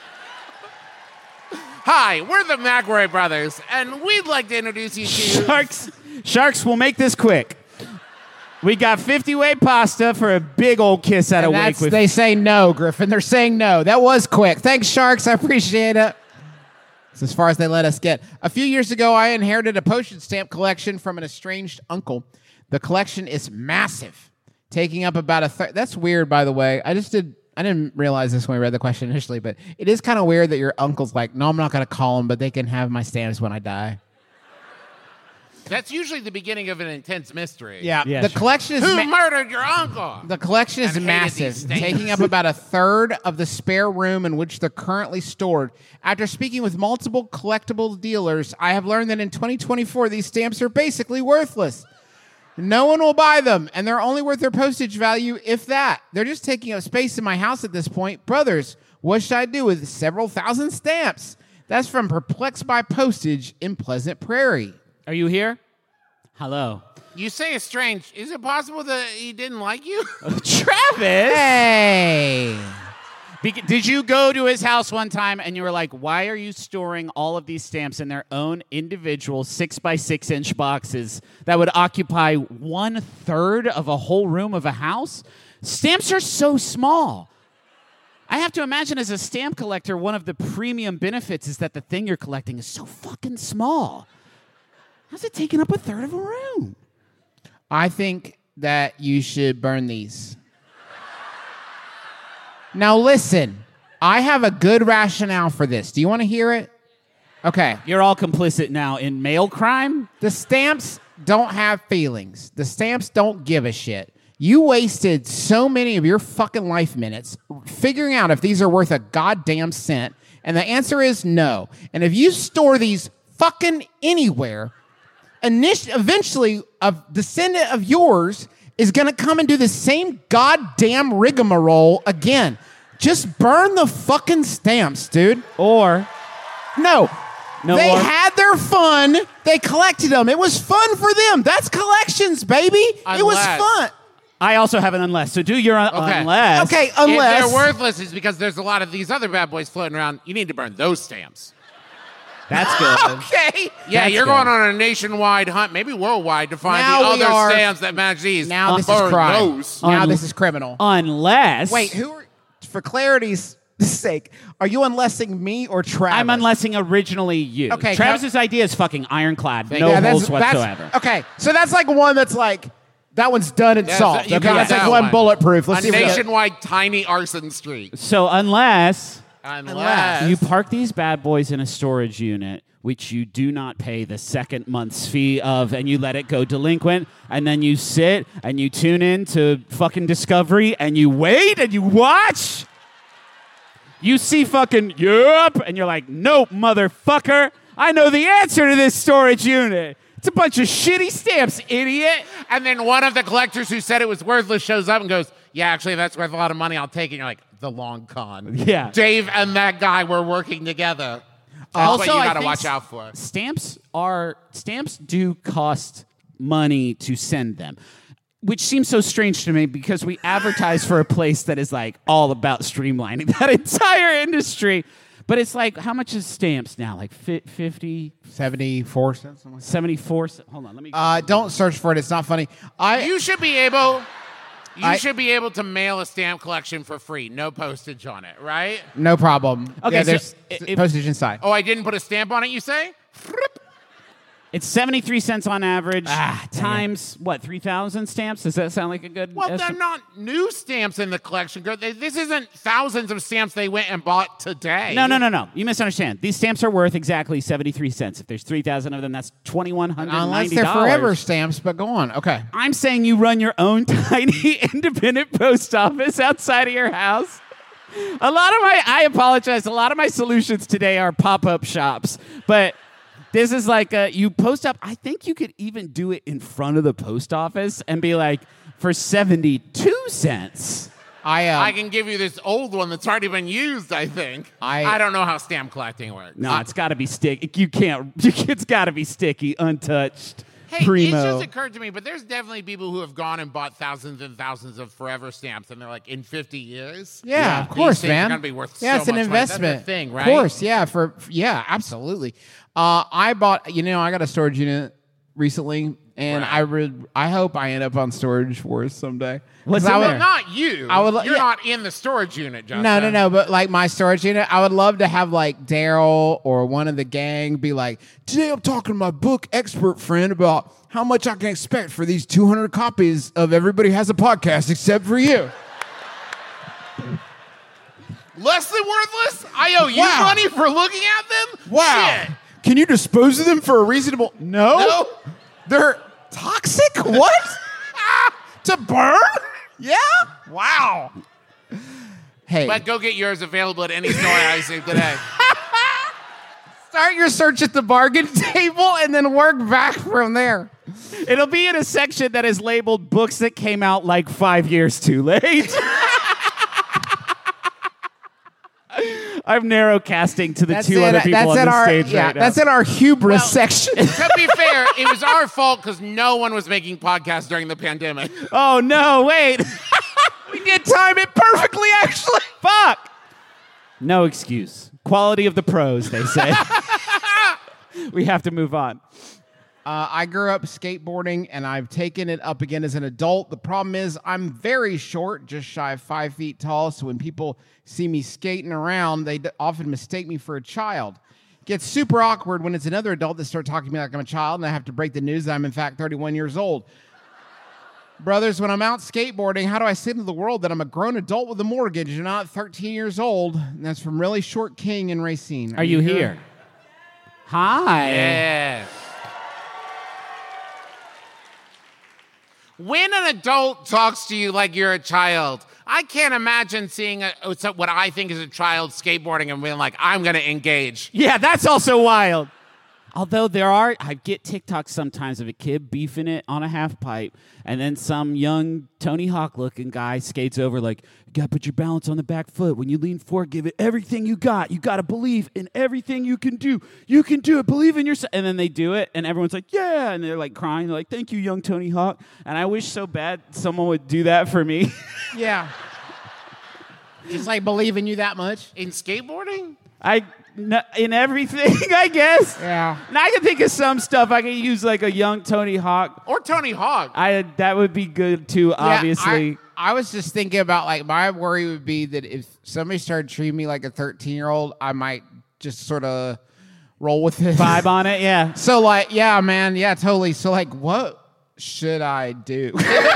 Hi, we're the McRae Brothers, and we'd like to introduce you to... Sharks, Sharks, we'll make this quick. We got fifty-way pasta for a big old kiss at And a wake that's, with... they say no, Griffin. They're saying no. That was quick. Thanks, Sharks. I appreciate it. It's as far as they let us get. A few years ago, I inherited a postage stamp collection from an estranged uncle. The collection is massive, taking up about a third. That's weird, by the way. I just did... I didn't realize this when we read the question initially, but it is kind of weird that your uncle's like, no, I'm not going to call him, but they can have my stamps when I die. That's usually the beginning of an intense mystery. Yeah, Yeah, the sure. collection is Who ma- murdered your uncle? the collection is And hated massive, these stamps. taking up about a third of the spare room in which they're currently stored. After speaking with multiple collectible dealers, I have learned that in twenty twenty-four, these stamps are basically worthless. No one will buy them, and they're only worth their postage value, if that. They're just taking up space in my house at this point. Brothers, what should I do with several thousand stamps? That's from Perplexed by Postage in Pleasant Prairie. Are you here? Hello. You say it's strange. Is it possible that he didn't like you? Travis! Hey! Bec- Did you go to his house one time and you were like, why are you storing all of these stamps in their own individual six by six inch boxes that would occupy one third of a whole room of a house? Stamps are so small. I have to imagine as a stamp collector, one of the premium benefits is that the thing you're collecting is so fucking small. How's it taking up a third of a room? I think that you should burn these. Now listen, I have a good rationale for this. Do you want to hear it? Okay. You're all complicit now in mail crime? The stamps don't have feelings. The stamps don't give a shit. You wasted so many of your fucking life minutes figuring out if these are worth a goddamn cent, and the answer is no. And if you store these fucking anywhere, init- eventually a descendant of yours is going to come and do the same goddamn rigmarole again. Just burn the fucking stamps, dude. Or No. No they more? had their fun. They collected them. It was fun for them. That's collections, baby. It was Unless- fun. I also have an unless. So do your un- Okay. unless. Okay, If unless... they're worthless, it's because there's a lot of these other bad boys floating around. You need to burn those stamps. That's good. Okay. Yeah, That's you're good. going on a nationwide hunt, maybe worldwide, to find Now the we other are- stamps that match these. Now this is Burn crime. those. Now Un- this is criminal. Unless. Wait, who are... For clarity's sake, are you unlessing me or Travis? I'm unlessing originally you. Okay, Travis's idea is fucking ironclad. No Yeah, that's- holes that's- whatsoever. Okay, so that's like one that's like... That one's done and Yeah, solved. you Okay, got that's like that one one. bulletproof. Let's A see if we got- nationwide tiny arson street. So unless Unless you park these bad boys in a storage unit, which you do not pay the second month's fee of, and you let it go delinquent, and then you sit and you tune in to fucking Discovery and you wait and you watch. You see fucking yup, and you're like, nope, motherfucker. I know the answer to this storage unit. It's a bunch of shitty stamps, idiot. And then one of the collectors who said it was worthless shows up and goes, yeah, actually, that's worth a lot of money. I'll take it. And you're like, the long con. Yeah. Dave and that guy were working together. That's Also, what you I got to think watch s- out for. Stamps are stamps do cost money to send them, which seems so strange to me because we advertise for a place that is like all about streamlining that entire industry. But it's like, how much is stamps now? Like fi- fifty, seventy-four cents. Something like that. seventy-four? Hold on, let me. Uh, don't search for it. It's not funny. I You should be able... You I- should be able to mail a stamp collection for free. No postage on it, right? no problem. Okay, yeah, so there's if- postage inside. Oh, I didn't put a stamp on it, you say? It's seventy-three cents on average. Ah, dang it. times what? Three thousand stamps? Does that sound like a good? Well, they're estimate? not new stamps in the collection. girl. They- This isn't thousands of stamps they went and bought today. No, no, no, no. You misunderstand. These stamps are worth exactly seventy-three cents. If there's three thousand of them, that's twenty-one hundred Unless ninety they're dollars. forever stamps, but go on. Okay. I'm saying you run your own tiny independent post office outside of your house. A lot of my, I apologize, a lot of my solutions today are pop-up shops. But this is like, a, you post up, I think you could even do it in front of the post office and be like, for seventy-two cents, I um, I can give you this old one that's already been used, I think. I- I don't know how stamp collecting works. No, it's got to be sticky. You can't. It's got to be sticky, untouched. Hey, Primo. it just occurred to me, but there's definitely people who have gone and bought thousands and thousands of forever stamps, and they're like, in fifty years, Yeah, of these course, things man. are gonna be worth yeah, so it's an much money. investment. That's the thing, right? Of course, yeah. For yeah, absolutely. Uh, I bought. You know, I got a storage unit recently, and Right. I re- I hope I end up on Storage Wars someday. What's 'Cause I in would- there? Not you. I would lo- You're yeah. not in the storage unit, Justin. No, no, no. But like my storage unit, I would love to have like Daryl or one of the gang be like, today I'm talking to my book expert friend about how much I can expect for these two hundred copies of Everybody Has a Podcast except for you. Less than worthless? I owe you Wow. money for looking at them? Wow. Shit. Can you dispose of them for a reasonable? No. No. They're toxic? What? To burn? Yeah? Wow. Hey, But go get yours available at any store I see today. start your search at the bargain table and then work back from there. It'll be in a section that is labeled books that came out like five years too late. I'm narrow casting to the That's two in, other people that's on in the our, stage yeah, right now. that's in our hubris Well, section. To be fair, it was our fault because no one was making podcasts during the pandemic. Oh no! Wait. We did time it perfectly, actually. Fuck. No excuse. Quality of the pros, they say. We have to move on. Uh, I grew up skateboarding, and I've taken it up again as an adult. The problem is I'm very short, just shy of five feet tall, so when people see me skating around, they d- often mistake me for a child. It gets super awkward when it's another adult that starts talking to me like I'm a child, and I have to break the news that I'm, in fact, thirty-one years old. Brothers, when I'm out skateboarding, how do I say to the world that I'm a grown adult with a mortgage and not thirteen years old? And that's from Really Short King in Racine. Are you here? Hi. Yeah. When an adult talks to you like you're a child, I can't imagine seeing a, what I think is a child skateboarding and being like, I'm going to engage. Yeah, that's also wild. Although there are, I get TikToks sometimes of a kid beefing it on a half pipe, and then some young Tony Hawk looking guy skates over like, you gotta put your balance on the back foot. When you lean forward, give it everything you got. You gotta believe in everything you can do. You can do it. Believe in yourself. And then they do it, and everyone's like, yeah. And they're like crying. They're like, thank you, young Tony Hawk. And I wish so bad someone would do that for me. Yeah. Just like believe in you that much. In skateboarding? I, n- in everything, I guess. Yeah. And I can think of some stuff. I can use like a young Tony Hawk. Or Tony Hawk? I that would be good too, obviously. Yeah, I, I was just thinking about like my worry would be that if somebody started treating me like a thirteen year old, I might just sort of roll with it. Vibe on it, yeah. So like, yeah, man, yeah, totally. So like, what should I do?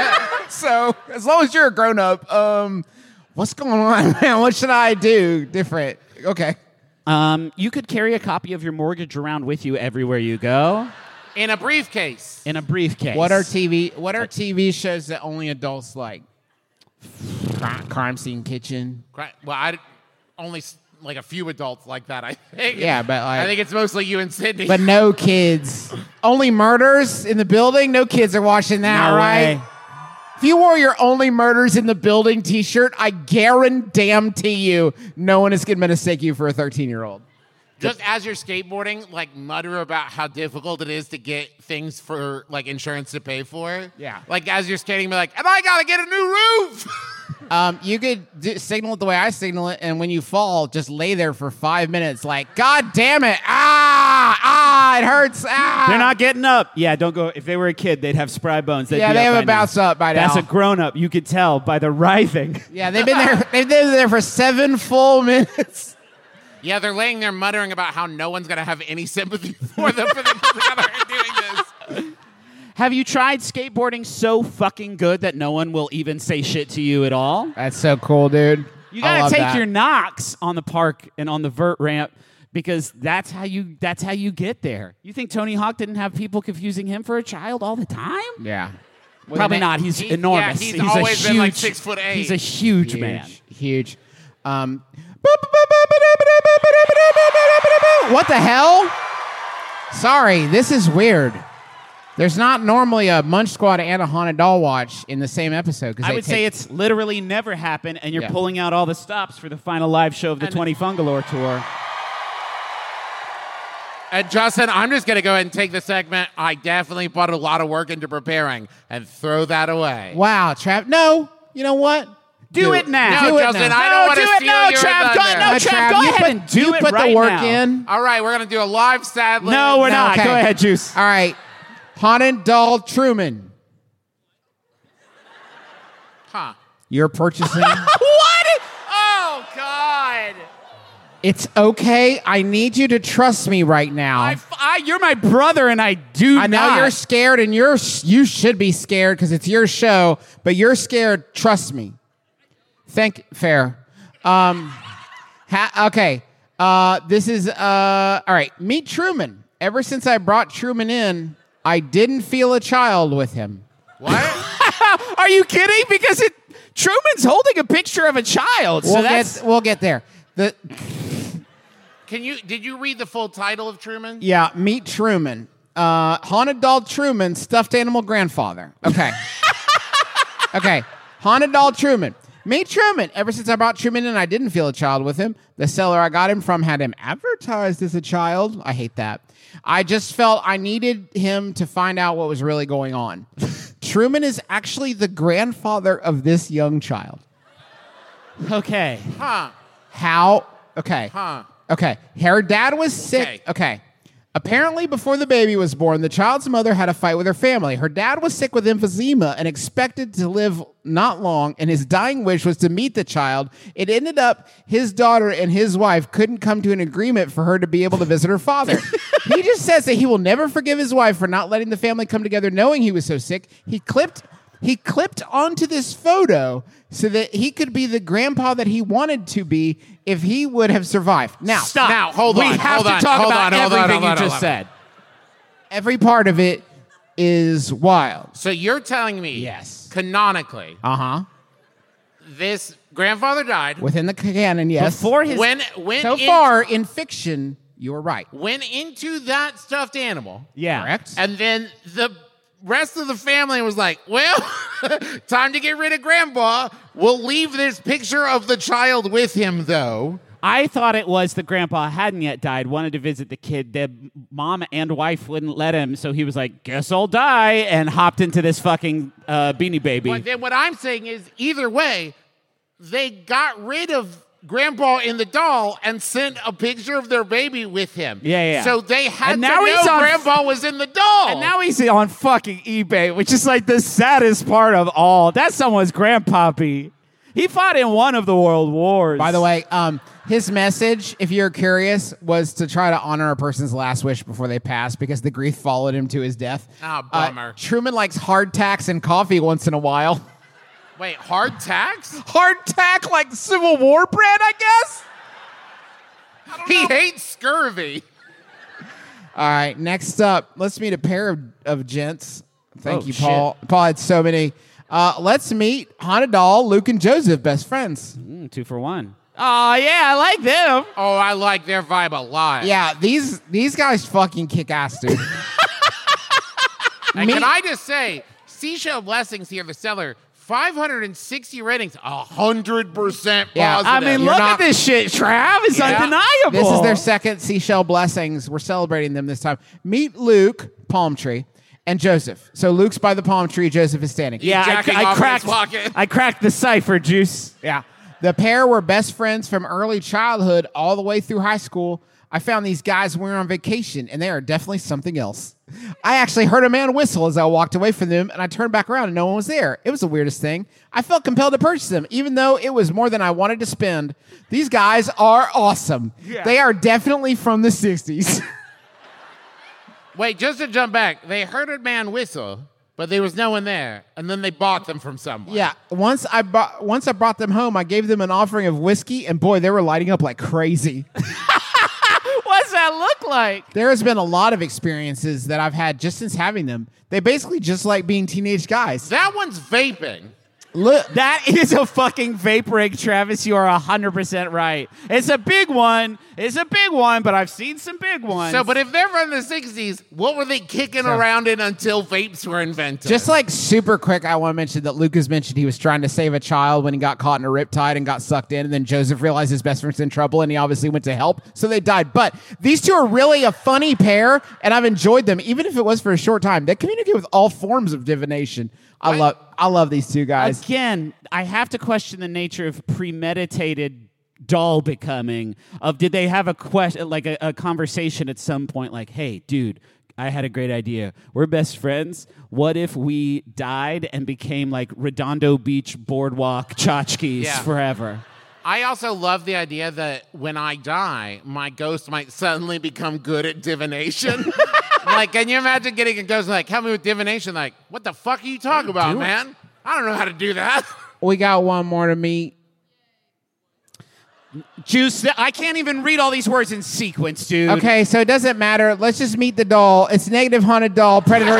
So as long as you're a grown up, um, what's going on, man? What should I do different? Okay. Um, you could carry a copy of your mortgage around with you everywhere you go In a briefcase. in a briefcase. What are T V? What are T V shows that only adults like? Crime, Crime Scene Kitchen. Right. Well, I only s- like a few adults like that, I think. Yeah, but like, I think it's mostly you and Sydney. but no kids. Only murders in the building. No kids are watching that, No right? way. If you wore your "Only Murders in the Building" T-shirt, I guarantee you, no one is going to mistake you for a thirteen-year-old. Just as you're skateboarding, like mutter about how difficult it is to get things for like insurance to pay for. Yeah. Like as you're skating, be like, and I gotta get a new roof. Um, you could do, signal it the way I signal it, and when you fall, just lay there for five minutes, like, God damn it, ah, ah, it hurts, ah. They're not getting up. Yeah, don't go. If they were a kid, they'd have spry bones. They'd Yeah, be they up have by a bounce now. up by now. That's a grown up. You could tell by the writhing. Yeah, they've been there. They've been there for seven full minutes. Yeah, they're laying there muttering about how no one's gonna have any sympathy for them for the together doing this. Have you tried skateboarding so fucking good that no one will even say shit to you at all? That's so cool, dude. You I gotta love take that. your knocks on the park and on the vert ramp because that's how you that's how you get there. You think Tony Hawk didn't have people confusing him for a child all the time? Yeah. Probably not. He's he- enormous. yeah, he's a always huge, been like six foot eight. He's a huge, Huge, man. huge. Um, what the hell? Sorry, this is weird. There's not normally a Munch Squad and a Haunted Doll watch in the same episode. I would say it's literally never happened, and you're Yeah. pulling out all the stops for the final live show of the And- twenty Fungalore tour. And Justin, I'm just going to go ahead and take the segment. I definitely put a lot of work into preparing and throw that away. Wow, Trav. No, you know what? Do it now. No, Do it Justin, now. I No, don't want do to it steal now, your Trav. Go- thunder. no, Uh, Trav, go you ahead put, and do you it put right the work now. in. All right, we're going to do a live sad lib. No, we're not. Okay. Go ahead, Juice. All right. Haunted Doll Truman. Huh. You're purchasing. What? Oh, God. It's okay. I need you to trust me right now. I, I, you're my brother, and I do I know not. you're scared, and you're you should be scared because it's your show. But you're scared. Trust me. Thank fair. Um, ha, okay. Uh, this is uh. All right. Meet Truman. Ever since I brought Truman in, I didn't feel a child with him. What? Are you kidding? Because it Truman's holding a picture of a child. So We'll that's get we'll get there. The Can you? Did you read the full title of Truman? yeah. Meet Truman. Uh, Haunted Doll Truman, stuffed animal grandfather. Okay. Okay. Haunted Doll Truman. Meet Truman. Ever since I brought Truman in, I didn't feel a child with him. The seller I got him from had him advertised as a child. I hate that. I just felt I needed him to find out what was really going on. Truman is actually the grandfather of this young child. okay. Huh. How? Okay. Huh. Okay. Her dad was sick. Okay. Okay. Apparently, before the baby was born, the child's mother had a fight with her family. Her dad was sick with emphysema and expected to live not long, and his dying wish was to meet the child. It ended up his daughter and his wife couldn't come to an agreement for her to be able to visit her father. He just says that he will never forgive his wife for not letting the family come together knowing he was so sick. He clipped he clipped onto this photo so that he could be the grandpa that he wanted to be if he would have survived. Now, Stop. Now, hold we on, have hold to on, talk hold about on, hold on, everything hold on, you hold just on. said. every part of it is wild. So you're telling me, Yes. canonically, Uh-huh. this grandfather died. Within the canon, yes. Before his when went so in- far in fiction, you were right. went into that stuffed animal, yeah. Correct? and then the rest of the family was like, "Well, time to get rid of Grandpa. We'll leave this picture of the child with him, though." I thought it was the grandpa hadn't yet died, wanted to visit the kid. The mom and wife wouldn't let him, so he was like, "Guess I'll die," and hopped into this fucking uh, Beanie Baby. But then what I'm saying is, either way, they got rid of Grandpa in the doll and sent a picture of their baby with him. Yeah, yeah. So they had And to now know he's on- Grandpa was in the doll. And now he's on fucking eBay, which is like the saddest part of all. That's someone's grandpappy. He fought in one of the world wars. By the way, um, his message, if you're curious, was to try to honor a person's last wish before they pass because the grief followed him to his death. Ah, Uh, bummer. Truman likes hardtacks and coffee once in a while. Wait, hardtack? Hardtack like Civil War bread, I guess? He hates scurvy. All right, next up, let's meet a pair of, of gents. Thank Oh, you, Paul. Paul had so many. Uh, let's meet Haunted Doll, Luke and Joseph, best friends. Mm, two for one. Oh, yeah, I like them. Oh, I like their vibe a lot. Yeah, these these guys fucking kick ass, dude. And Me- can I just say, Seashell Blessings here, the seller, five hundred sixty ratings, one hundred percent Yeah, positive. I mean, You're look not- at this shit, Trav. It's Yeah. undeniable. This is their second Seashell Blessings. We're celebrating them this time. Meet Luke, palm tree, and Joseph. So Luke's by the palm tree, Joseph is standing. Yeah, jacking I, I off in his cracked. pocket. I cracked the cipher, Juice. Yeah. The pair were best friends from early childhood all the way through high school. I found these guys when we were on vacation, and they are definitely something else. I actually heard a man whistle as I walked away from them, and I turned back around and no one was there. It was the weirdest thing. I felt compelled to purchase them, even though it was more than I wanted to spend. These guys are awesome. Yeah. They are definitely from the sixties. Wait, just to jump back, they heard a man whistle, but there was no one there, and then they bought them from someone. Yeah, once I brought once I brought them home, I gave them an offering of whiskey, and boy, they were lighting up like crazy. What's that look like? There has been a lot of experiences that I've had just since having them. They basically just like being teenage guys. That one's vaping. Look, That is a fucking vape rig, Travis. You are one hundred percent right. It's a big one. It's a big one, but I've seen some big ones. So, but if they're from the sixties, what were they kicking around in until vapes were invented? just like super quick, I want to mention that Lucas mentioned he was trying to save a child when he got caught in a riptide and got sucked in, and then Joseph realized his best friend's in trouble, and he obviously went to help, so they died. But these two are really a funny pair, and I've enjoyed them, even if it was for a short time. They communicate with all forms of divination. I What? love, I love these two guys. Again, I have to question the nature of premeditated doll becoming. Of did they have a question, like a, a conversation at some point, like, "Hey, dude, I had a great idea. We're best friends. What if we died and became like Redondo Beach boardwalk tchotchkes Yeah. forever?" I also love the idea that when I die, my ghost might suddenly become good at divination. Like, can you imagine getting a ghost like, help me with divination? Like, what the fuck are you talking about, do it. man? I don't know how to do that. We got one more to meet. Juice, I can't even read all these words in sequence, dude. Okay, so it doesn't matter. Let's just meet the doll. It's Negative Haunted Doll, Predator.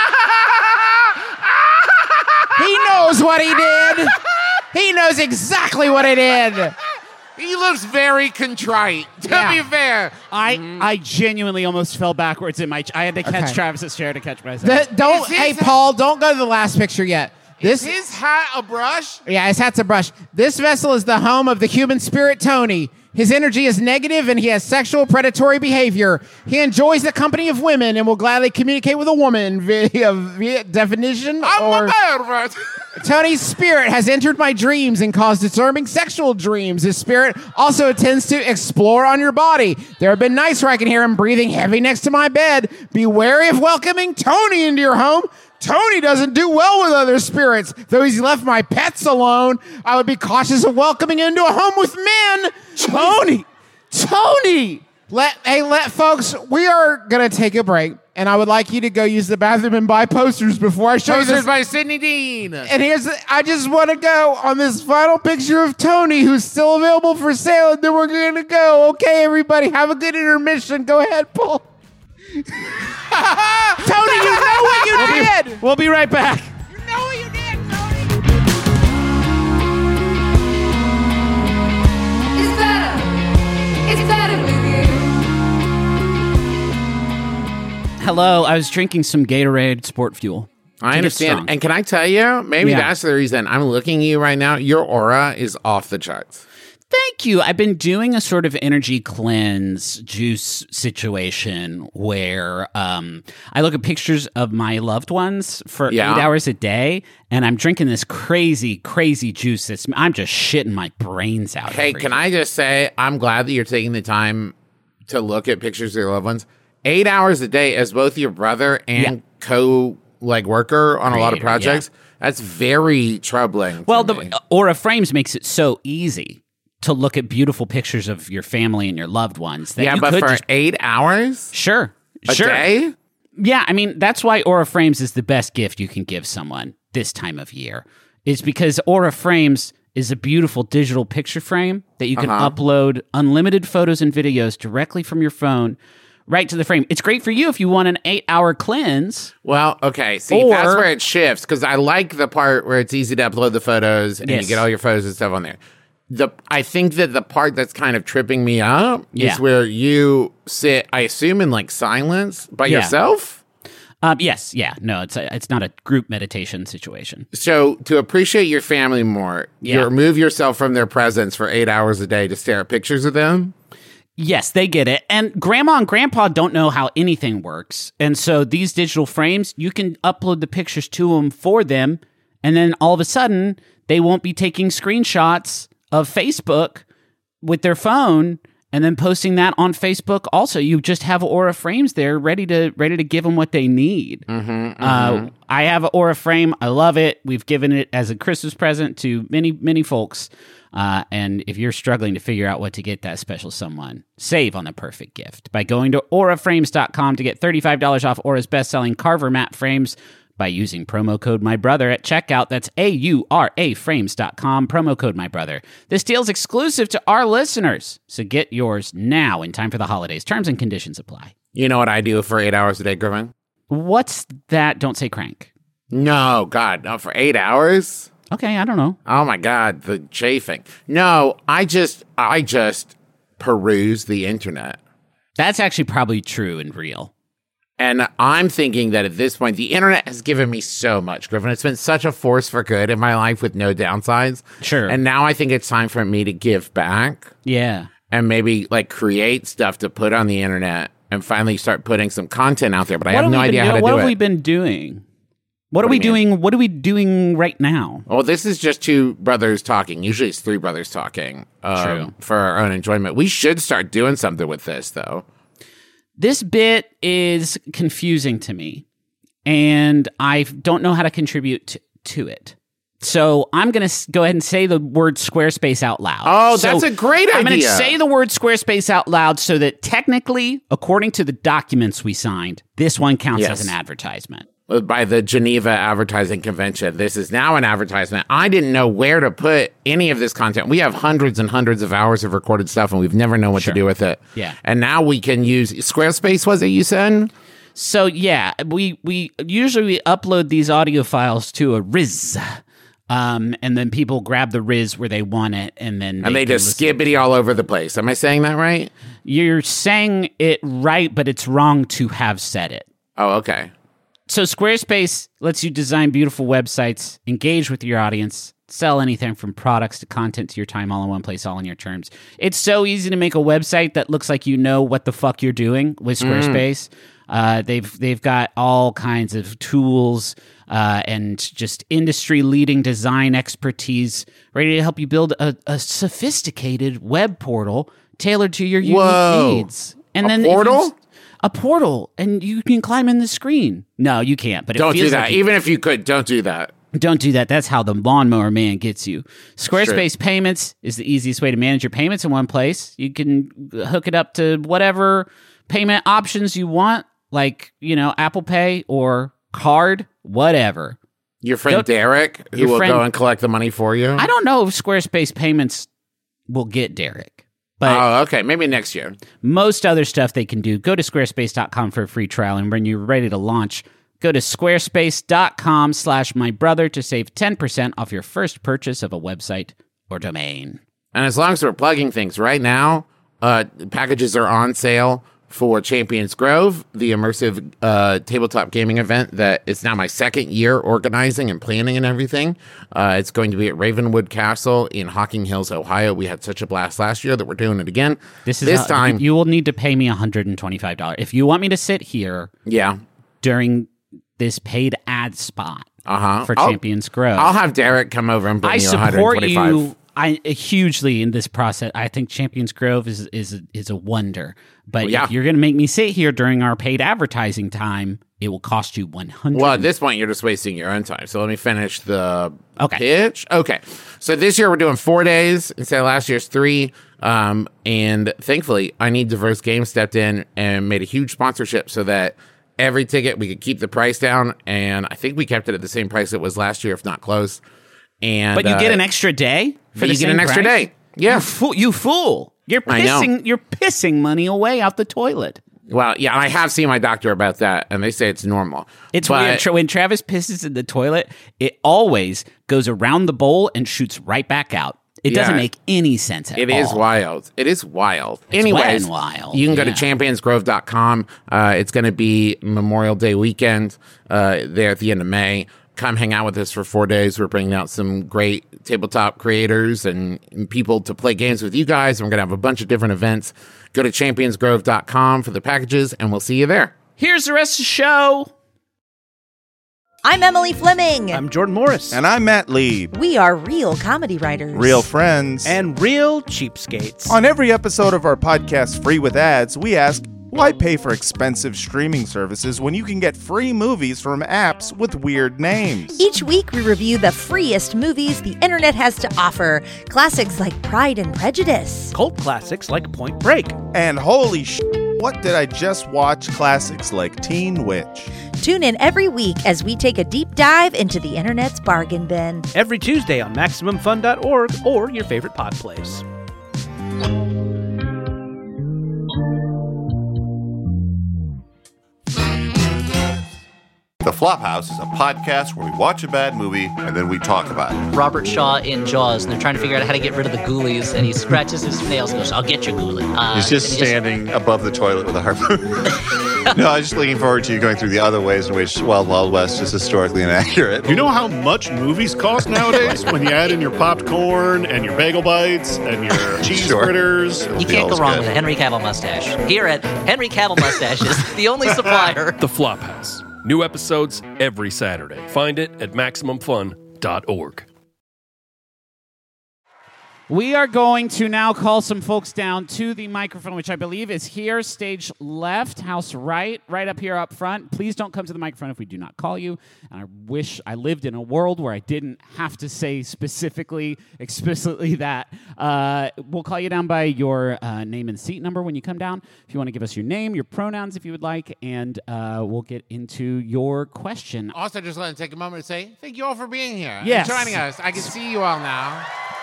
He knows what he did. He knows exactly what he did. He looks very contrite, to Yeah. be fair. I, I genuinely almost fell backwards in my. Ch- I had to catch Okay. Travis's chair to catch myself. The- don't, Is his- hey, Paul, don't go to the last picture yet. Is This, his hat a brush? yeah, his hat's a brush. This vessel is the home of the human spirit, Tony. His energy is negative and he has sexual predatory behavior. He enjoys the company of women and will gladly communicate with a woman via, via definition I'm or... a pervert. Tony's spirit has entered my dreams and caused disturbing sexual dreams. His spirit also tends to explore on your body. There have been nights where I can hear him breathing heavy next to my bed. Be wary of welcoming Tony into your home. Tony doesn't do well with other spirits. Though he's left my pets alone, I would be cautious of welcoming into a home with men. Tony, Tony. Let hey, let folks, we are gonna take a break, and I would like you to go use the bathroom and buy posters before I show you Posters this. by Sidney Dean. And here's the, I just want to go on this final picture of Tony, who's still available for sale, and then we're going to go. Okay, everybody, have a good intermission. Go ahead, Paul. Tony, you know what you did. We'll be right back. You know what you did, Tony. It's better. It's better with you. Hello, I was drinking some Gatorade Sport Fuel. I To get understand. strong. And can I tell you, maybe Yeah. that's the reason I'm looking at you right now. Your aura is off the charts. Thank you. I've been doing a sort of energy cleanse juice situation where um, I look at pictures of my loved ones for Yeah. eight hours a day, and I'm drinking this crazy, crazy juice. That's I'm just shitting my brains out. Hey, every can day. I just say, I'm glad that you're taking the time to look at pictures of your loved ones. Eight hours a day as both your brother and Yeah. co like worker on a lot of Creator, projects. That's very troubling. Well, to the me. Aura Frames makes it so easy to look at beautiful pictures of your family and your loved ones. That yeah, you but could for just, eight hours sure, a sure. day. Yeah, I mean, that's why Aura Frames is the best gift you can give someone this time of year. Is because Aura Frames is a beautiful digital picture frame that you can Uh-huh. upload unlimited photos and videos directly from your phone right to the frame. It's great for you if you want an eight-hour cleanse. Well, okay. See, Or- that's where it shifts because I like the part where it's easy to upload the photos and Yes. you get all your photos and stuff on there. The I think that the part that's kind of tripping me up Yeah. is where you sit, I assume, in like silence by Yeah. yourself. Um, yes, yeah, no, it's a, it's not a group meditation situation. So to appreciate your family more, Yeah. you remove yourself from their presence for eight hours a day to stare at pictures of them. Yes, they get it. And grandma and grandpa don't know how anything works. And so these digital frames, you can upload the pictures to them for them. And then all of a sudden, they won't be taking screenshots of Facebook with their phone and then posting that on Facebook. Also, you just have Aura Frames there ready to ready to give them what they need. Mm-hmm, Uh, I have an Aura Frame. I love it. We've given it as a Christmas present to many, many folks. Uh, and if you're struggling to figure out what to get that special someone, save on the perfect gift by going to aura frames dot com to get thirty-five dollars off Aura's best-selling Carver Mat frames by using promo code MyBrother at checkout. That's A U R A frames dot com, promo code MyBrother. This deal's exclusive to our listeners, so get yours now in time for the holidays. Terms and conditions apply. You know what I do for eight hours a day, Griffin? What's that? Don't say crank. No, God, not for eight hours. Okay, I don't know. Oh my God, the chafing. No, I just, I just peruse the internet. That's actually probably true and real. And I'm thinking that at this point, the internet has given me so much, Griffin. It's been such a force for good in my life with no downsides. Sure. And now I think it's time for me to give back Yeah. and maybe like create stuff to put on the internet and finally start putting some content out there. But I What have no we been idea how do- to What do have we it. been doing? What, are do we you mean? doing? What are we doing right now? Well, this is just two brothers talking. Usually it's three brothers talking um, True. for our own enjoyment. We should start doing something with this, though. This bit is confusing to me, and I don't know how to contribute t- to it. So I'm going to s- go ahead and say the word Squarespace out loud. Oh, So that's a great I'm going to idea. say the word Squarespace out loud so that technically, according to the documents we signed, this one counts Yes. as an advertisement. By the Geneva Advertising Convention. This is now an advertisement. I didn't know where to put any of this content. We have hundreds and hundreds of hours of recorded stuff, and we've never known what Sure. to do with it. Yeah. And now we can use Squarespace, was it you said? So yeah, we we usually we upload these audio files to a Riz, um, and then people grab the Riz where they want it, and then And they can just listen. skibbity all over the place. Am I saying that right? You're saying it right, but it's wrong to have said it. Oh, okay. So Squarespace lets you design beautiful websites, engage with your audience, sell anything from products to content to your time all in one place, all in your terms. It's so easy to make a website that looks like you know what the fuck you're doing with Squarespace. Uh, they've they've got all kinds of tools uh, and just industry leading design expertise ready to help you build a, a sophisticated web portal tailored to your unique Whoa. needs. And A then if you portal? s- a portal, and you can climb in the screen. No, you can't. But it Don't do feels that. like you- Even if you could, don't do that. don't do that. That's how the lawnmower man gets you. Squarespace Payments is the easiest way to manage your payments in one place. You can hook it up to whatever payment options you want, like, you know, Apple Pay or card, whatever. Your friend Go- Derek, who your will friend- go and collect the money for you. I don't know if Squarespace Payments will get Derek, but Oh, okay. Maybe next year. most other stuff they can do. Go to squarespace dot com for a free trial, and when you're ready to launch, go to squarespace dot com slash my brother to save ten percent off your first purchase of a website or domain. And as long as we're plugging things right now, uh, packages are on sale for Champions Grove, the immersive uh, tabletop gaming event that is now my second year organizing and planning and everything. Uh, it's going to be at Ravenwood Castle in Hocking Hills, Ohio. We had such a blast last year that we're doing it again. This is this how- time. you will need to pay me one hundred twenty-five dollars if you want me to sit here yeah. during this paid ad spot Uh-huh. for I'll- Champions Grove. I'll have Derek come over and bring I you support one hundred twenty-five. you. I hugely in this process. I think Champions Grove is is is a wonder. But Well, yeah. if you're going to make me sit here during our paid advertising time, it will cost you one hundred. Well, at this point, you're just wasting your own time. So let me finish the Okay. pitch. Okay. So this year we're doing four days instead of last year's three. Um, and thankfully, I Need Diverse Games stepped in and made a huge sponsorship so that every ticket we could keep the price down. And I think we kept it at the same price it was last year, if not close. And But you uh, get an extra day for but the you get same an extra price? day. Yeah. You fool! You fool! You're I know. pissing. You're pissing money away out the toilet. Well, yeah, I have seen my doctor about that, and they say it's normal. It's But- weird. Tra- When Travis pisses in the toilet, it always goes around the bowl and shoots right back out. It doesn't Yeah. make any sense at It all. is wild. It is wild. It's Anyways, wet and wild, you can go yeah. to champions grove dot com. Uh, it's going to be Memorial Day weekend uh, there at the end of May. Come hang out with us for four days. We're bringing out some great tabletop creators and, and people to play games with you guys. And we're going to have a bunch of different events. Go to champions grove dot com for the packages, and we'll see you there. Here's the rest of the show. I'm Emily Fleming. I'm Jordan Morris. And I'm Matt Lee. we are real comedy writers. Real friends. And real cheapskates. on every episode of our podcast, Free with Ads, we ask, why pay for expensive streaming services when you can get free movies from apps with weird names? Each week, we review the freest movies the internet has to offer. Classics like Pride and Prejudice. Cult classics like Point Break. And holy sh! What did I just watch? Classics like Teen Witch. Tune in every week as we take a deep dive into the internet's bargain bin. Every Tuesday on Maximum Fun dot org or your favorite pod place. The Flophouse is a podcast where we watch a bad movie and then we talk about it. Robert Shaw in Jaws, and they're trying to figure out how to get rid of the ghoulies, and he scratches his nails and goes, I'll get you, ghoulie. Uh, He's just and he standing above the toilet with a harpoon. No, I was just looking forward to you going through the other ways in which Wild Wild West is historically inaccurate. You know how much movies cost nowadays when you add in your popcorn and your bagel bites and your cheese Sure. fritters? You can't go wrong with a Henry Cavill mustache. Here at Henry Cavill Mustaches, the only supplier. The Flophouse. New episodes every Saturday. Find it at maximum fun dot org. We are going to now call some folks down to the microphone, which I believe is here, stage left, house right, right up here up front. Please don't come to the microphone if we do not call you. And I wish I lived in a world where I didn't have to say specifically, explicitly that. Uh, we'll call you down by your uh, name and seat number when you come down. If you want to give us your name, your pronouns if you would like, and uh, we'll get into your question. Also, just want to take a moment to say thank you all for being here Yes. and joining us. I can see you all now.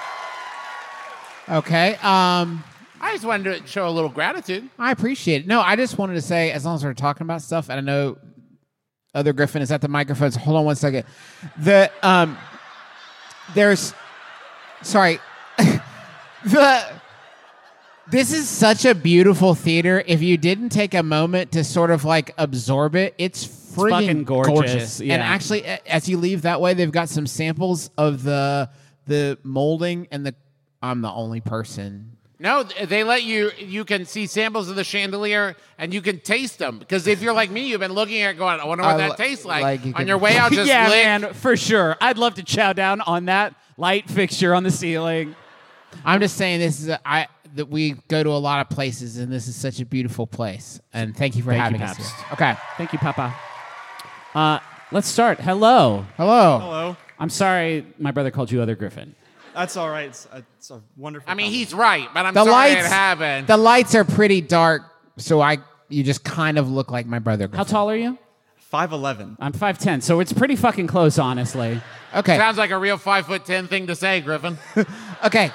Okay. Um, I just wanted to show a little gratitude. I appreciate it. No, I just wanted to say, as long as we're talking about stuff, and I know other Griffin is at the microphone, so hold on one second. The um, there's, sorry, the this is such a beautiful theater. If you didn't take a moment to sort of like absorb it, it's friggin' fucking gorgeous, gorgeous. yeah. And actually, a- as you leave that way, they've got some samples of the the molding and the. I'm the only person. No, th- they let you, you can see samples of the chandelier and you can taste them. Because if you're like me, you've been looking at it going, I wonder what Uh, that tastes like. like you On can- your way out, just yeah, lick. man, for sure. I'd love to chow down on that light fixture on the ceiling. I'm just saying this is a, I that we go to a lot of places and this is such a beautiful place. And thank you for Thank having you, us Paps. here. Okay. Thank you, Papa. Uh, let's start. Hello. Hello. Hello. I'm sorry my brother called you Other Griffin. That's all right. It's, it's a wonderful. I mean, compliment. he's right, but I'm The sorry lights it happened. The lights are pretty dark, so I you just kind of look like my brother. How tall are you? five eleven. I'm five ten, so it's pretty fucking close, honestly. Okay. Sounds like a real five foot ten thing to say, Griffin. Okay.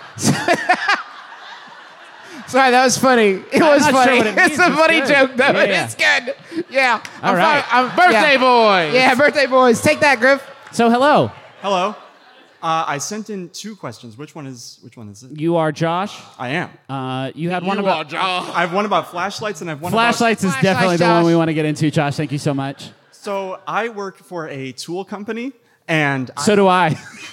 Sorry, that was funny. It I'm was not funny. sure what it It's means. a It's funny good. joke, though. Yeah, yeah. It's good. Yeah. All I'm right. fine. I'm- Birthday yeah. boys. Yeah, birthday boys. Take that, Griff. So hello. Hello. Uh, I sent in two questions. Which one is which one is it? You are Josh. I am. Uh, you had You one are about Josh. I have one about flashlights and I have one flashlights is Flashlights, definitely the Josh. one we want to get into, Josh. Thank you so much. about. So I work for a tool company, and So do I.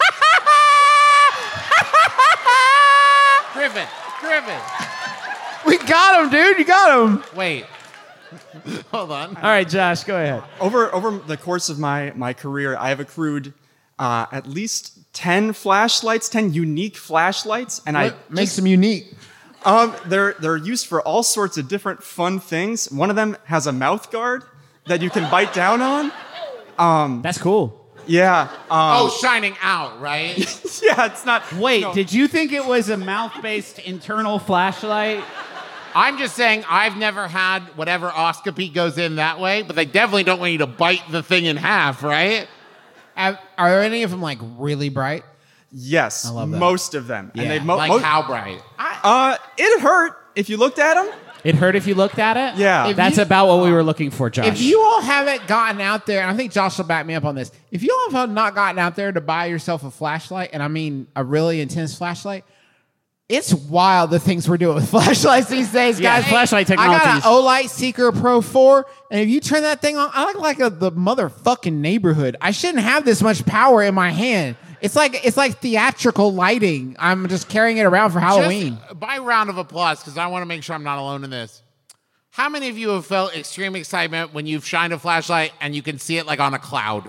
Griffin, Griffin. We got him, dude. You got him. Wait. Hold on. All right, Josh, go ahead. over over the course of my my career, I have accrued uh, at least ten flashlights, ten unique flashlights, and I What makes them unique? Um, they're they're used for all sorts of different fun things. One of them has a mouth guard that you can bite down on. Um, That's cool. yeah. Um, Oh, shining out, right? yeah. It's not. Wait, no. did you think it was a mouth-based internal flashlight? I'm just saying I've never had whatever oscopy goes in that way, but they definitely don't want you to bite the thing in half, right? Are, are any of them like really bright? Yes, I love that. most of them. Yeah. And they mo- Like mo- how bright? Uh, it hurt if you looked at them. It hurt if you looked at it? Yeah. If That's you- about what we were looking for, Josh. If you all haven't gotten out there, and I think Josh will back me up on this, if you all have not gotten out there to buy yourself a flashlight, and I mean a really intense flashlight, it's wild the things we're doing with flashlights these days, Yeah, guys. flashlight I got technologies. an Olight Seeker Pro four, and if you turn that thing on, I look like a, the motherfucking neighborhood. I shouldn't have this much power in my hand. It's like it's like theatrical lighting. I'm just carrying it around for Halloween. Just by round of applause, because I want to make sure I'm not alone in this. How many of you have felt extreme excitement when you've shined a flashlight and you can see it like on a cloud?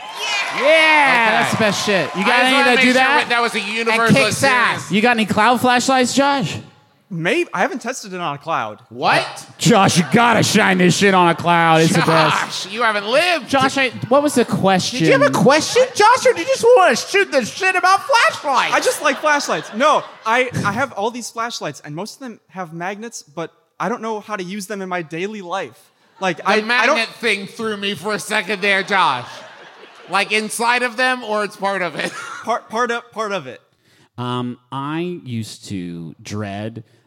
yeah, that's the best shit. You I got just any wanna that make do sure that? That was a universal kicks experience. ass. You got any cloud flashlights, Josh? Maybe I haven't tested it on a cloud. What? Josh, you gotta shine this shit on a cloud. It's the best. Josh, you haven't lived. Josh, I, what was the question? Did you have a question, Josh, or did you just want to shoot the shit about flashlights? I just like flashlights. No, I, I have all these flashlights, and most of them have magnets, but I don't know how to use them in my daily life. Like The I, I magnet don't. thing threw me for a second there, Josh. Like inside of them, or it's part of it? Part part of part of it. Um, I used to dread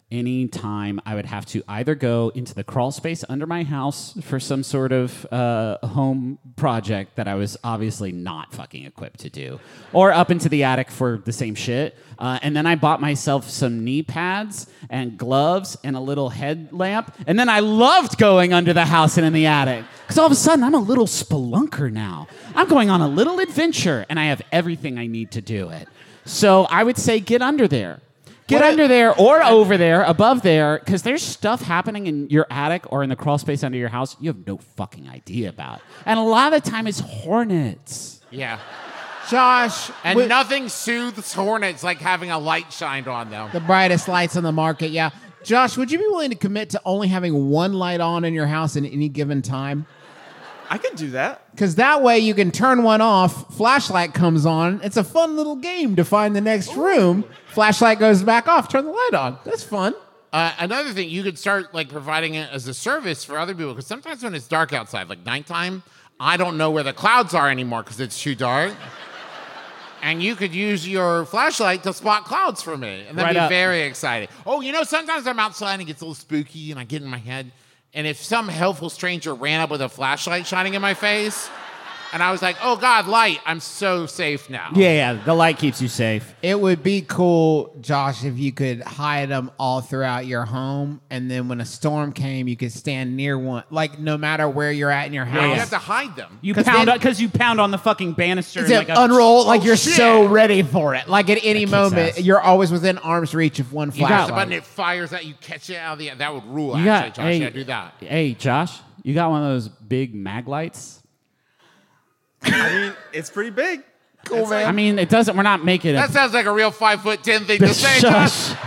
anytime I would have to either go into the crawl space under my house for some sort of uh, home project that I was obviously not fucking equipped to do, or up into the attic for the same shit. Uh, and then I bought myself some knee pads and gloves and a little headlamp. And then I loved going under the house and in the attic. Because all of a sudden, I'm a little spelunker now. I'm going on a little adventure, and I have everything I need to do it. So I would say get under there. Get What under a- there or over there, above there, because there's stuff happening in your attic or in the crawl space under your house you have no fucking idea about. And a lot of the time it's hornets. Yeah. Josh, And wi- nothing soothes hornets like having a light shined on them. the brightest lights on the market, yeah. Josh, would you be willing to commit to only having one light on in your house at any given time? I could do that. Because that way you can turn one off, flashlight comes on. It's a fun little game to find the next room. Flashlight goes back off, turn the light on. That's fun. Uh, another thing, you could start like providing it as a service for other people because sometimes when it's dark outside, like nighttime, I don't know where the clouds are anymore because it's too dark. And you could use your flashlight to spot clouds for me, and that'd Right be up. very exciting. Oh, you know, sometimes I'm outside and it gets a little spooky, and I get in my head, and if some helpful stranger ran up with a flashlight shining in my face, and I was like, "Oh God, light! I'm so safe now." Yeah, yeah, the light keeps you safe. It would be cool, Josh, if you could hide them all throughout your home, and then when a storm came, you could stand near one, like no matter where you're at in your You house. have to hide them. You 'Cause pound then- because you pound on the fucking banister. It's like like a- unroll, like Oh, you're shit. so ready for it. Like at any kicks moment, ass. you're always within arm's reach of one You press the flashlight. button, it fires at you, catch it out of the. That would rule. You actually, got, Josh. hey, Yeah, do that. Hey, Josh, you got one of those big mag lights? I mean, it's pretty big. Cool, man. I mean, it doesn't. We're not making it. That sounds like a real five foot ten thing to say, Josh. Shush.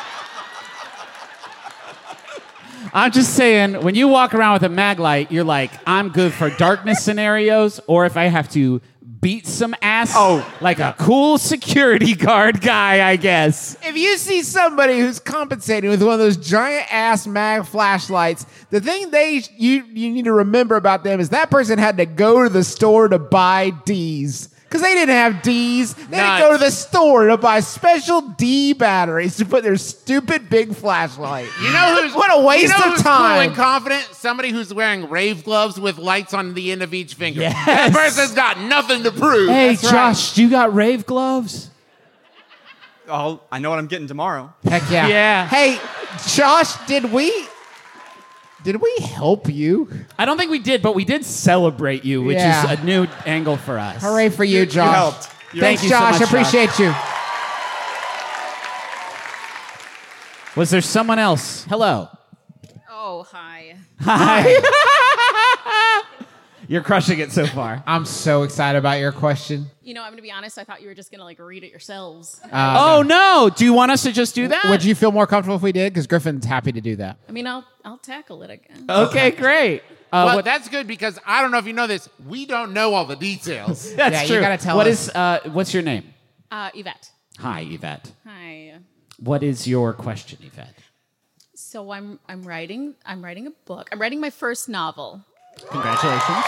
I'm just saying, when you walk around with a mag light, you're like, I'm good for darkness scenarios, or if I have to beat some ass, Oh. like a cool security guard guy, I guess. If you see somebody who's compensating with one of those giant ass mag flashlights, the thing they you you need to remember about them is that person had to go to the store to buy D's. Because they didn't have D's. They had to go to the store to buy special D batteries to put their stupid big flashlight. You know who's What a waste you know of who's time. Cool and confident? Somebody who's wearing rave gloves with lights on the end of each finger. Yes. That person's got nothing to prove. Hey, That's right. Josh, you got rave gloves? Oh, I know what I'm getting tomorrow. Heck yeah. Yeah. Hey, Josh, did we did we help you? I don't think we did, but we did celebrate you, which Yeah. is a new angle for us. Hooray for you, Josh. You helped. You Thanks, Thank you so Josh. much, Josh. Appreciate you. Was there someone else? Hello. Oh, hi. Hi. You're crushing it so far. I'm so excited about your question. You know, I'm gonna be honest. I thought you were just gonna like read it yourselves. Uh, Oh, no. Do you want us to just do that? Would you feel more comfortable if we did? Because Griffin's happy to do that. I mean, I'll I'll tackle it again. Okay, great. Uh, well, what- that's good because I don't know if you know this. We don't know all the details. That's Yeah, you true. gotta tell What us. is, uh, what's your name? Uh, Yvette. Hi, Yvette. Hi. What is your question, Yvette? So I'm I'm writing I'm writing a book. I'm writing my first novel. Congratulations.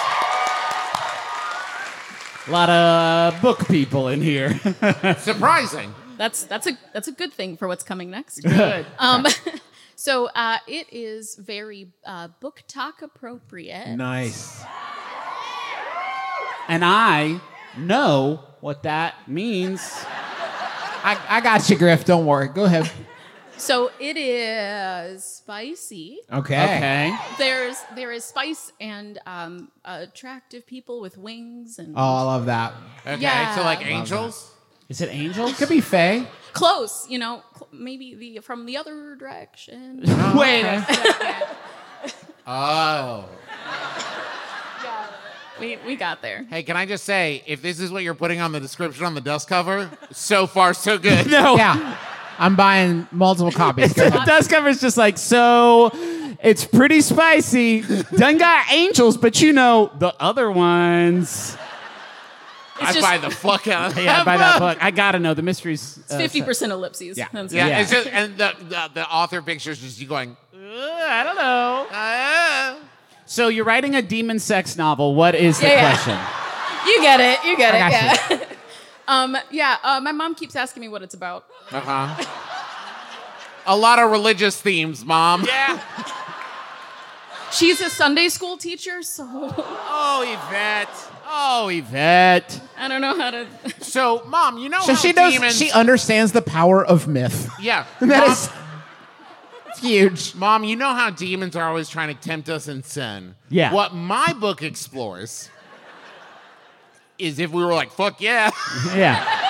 A lot of book people in here. Surprising. That's that's a that's a good thing for what's coming next. Good. Um, so uh, it is very uh, book talk appropriate. Nice. And I know what that means. I, I got you, Griff. Don't worry. Go ahead. So it is spicy. Okay. Okay. There's there is spice and um, attractive people with wings and Oh, I love that. Okay, Yeah. so like Love angels. Is it angels? Could be Faye. close. You know, cl- maybe the from the other direction. Wait. Oh. we we got there. Hey, can I just say, if this is what you're putting on the description on the dust cover, so far so good. No. Yeah. I'm buying multiple copies. Go The ahead. dust cover is just like, so it's pretty spicy. Done got angels, but you know, the other ones. It's I just buy the fuck out of that. Yeah, by that book. book. I gotta know the mysteries. uh, fifty percent ellipses. Yeah. That's Yeah, Yeah. It's just, and the, the the author pictures just you going. uh, I don't know. Ah. So you're writing a demon sex novel. What is the Yeah, yeah. question? You get it. You get I it. got Yeah. um. Yeah. Uh, my mom keeps asking me what it's about. Uh huh. A lot of religious themes, Mom. Yeah. She's a Sunday school teacher, so Oh, Yvette. Oh, Yvette. I don't know how to. So, Mom, you know So how she knows. demons... She understands the power of myth. Yeah. And that Mom, is it's huge. Mom, you know how demons are always trying to tempt us in sin? Yeah. What my book explores is if we were like, fuck yeah. Yeah.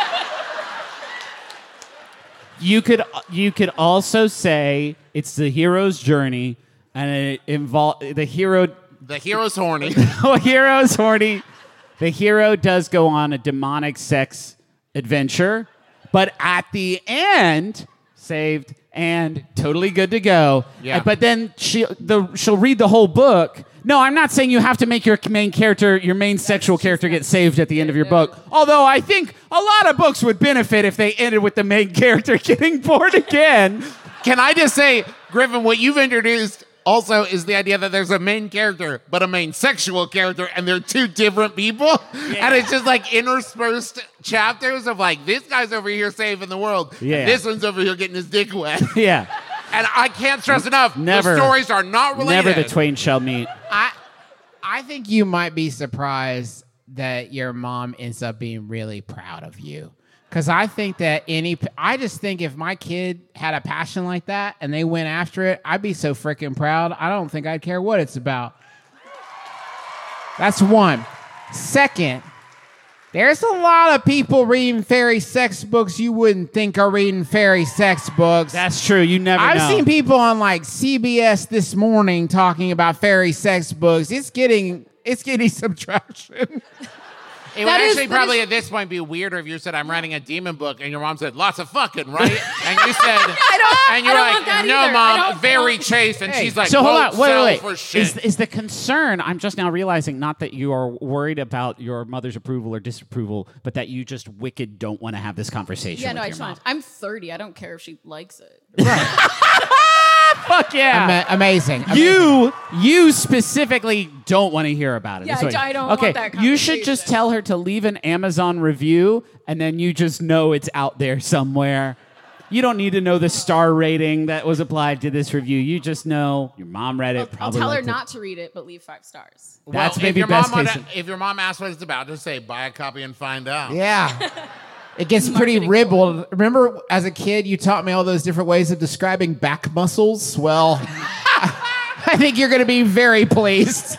You could you could also say it's the hero's journey, and it involve the hero. The hero's horny. The hero's horny. The hero does go on a demonic sex adventure, but at the end, saved and totally good to go. Yeah. Uh, But then she the she'll read the whole book. No, I'm not saying you have to make your main character, your main sexual character, get saved at the end of your book. Although I think a lot of books would benefit if they ended with the main character getting born again. Can I just say, Griffin, what you've introduced also is the idea that there's a main character, but a main sexual character, and they're two different people. Yeah. And it's just like interspersed chapters of like, this guy's over here saving the world. Yeah. And this one's over here getting his dick wet. Yeah. And I can't stress enough, Never. the stories are not related. Never the twain shall meet. I I think you might be surprised that your mom ends up being really proud of you. Because I think that any, I just think if my kid had a passion like that and they went after it, I'd be so freaking proud. I don't think I'd care what it's about. That's one. Second, there's a lot of people reading fairy sex books you wouldn't think are reading fairy sex books. That's true. You never I've know. seen people on like C B S This Morning talking about fairy sex books. It's getting it's getting some traction. It That would is- actually that probably is- at this point be weirder if you said, I'm writing a demon book, and your mom said, lots of fucking, right? And you said, I don't- and you're I don't like, want that no, either. I mom, don't- very I don't- chaste. And she's like, so hold quote, on, wait, sell wait, for wait. shit. Is, is the concern, I'm just now realizing, not that you are worried about your mother's approval or disapproval, but that you just wicked don't want to have this conversation Yeah, with no, I your just mom. want. I'm thirty. I don't care if she likes it. Fuck yeah. Ama- amazing. You, you specifically don't want to hear about it. Yeah, That's what- I don't Okay, want that you should just conversation. tell her to leave an Amazon review, and then you just know it's out there somewhere. You don't need to know the star rating that was applied to this review. You just know your mom read it. I'll, I'll probably tell her liked it. not to read it, but leave five stars. That's well, maybe if your best mom case. wanna- If your mom asks what it's about, just say, buy a copy and find out. Yeah. It gets pretty ribbled. Remember, as a kid, you taught me all those different ways of describing back muscles? Well, I think you're going to be very pleased.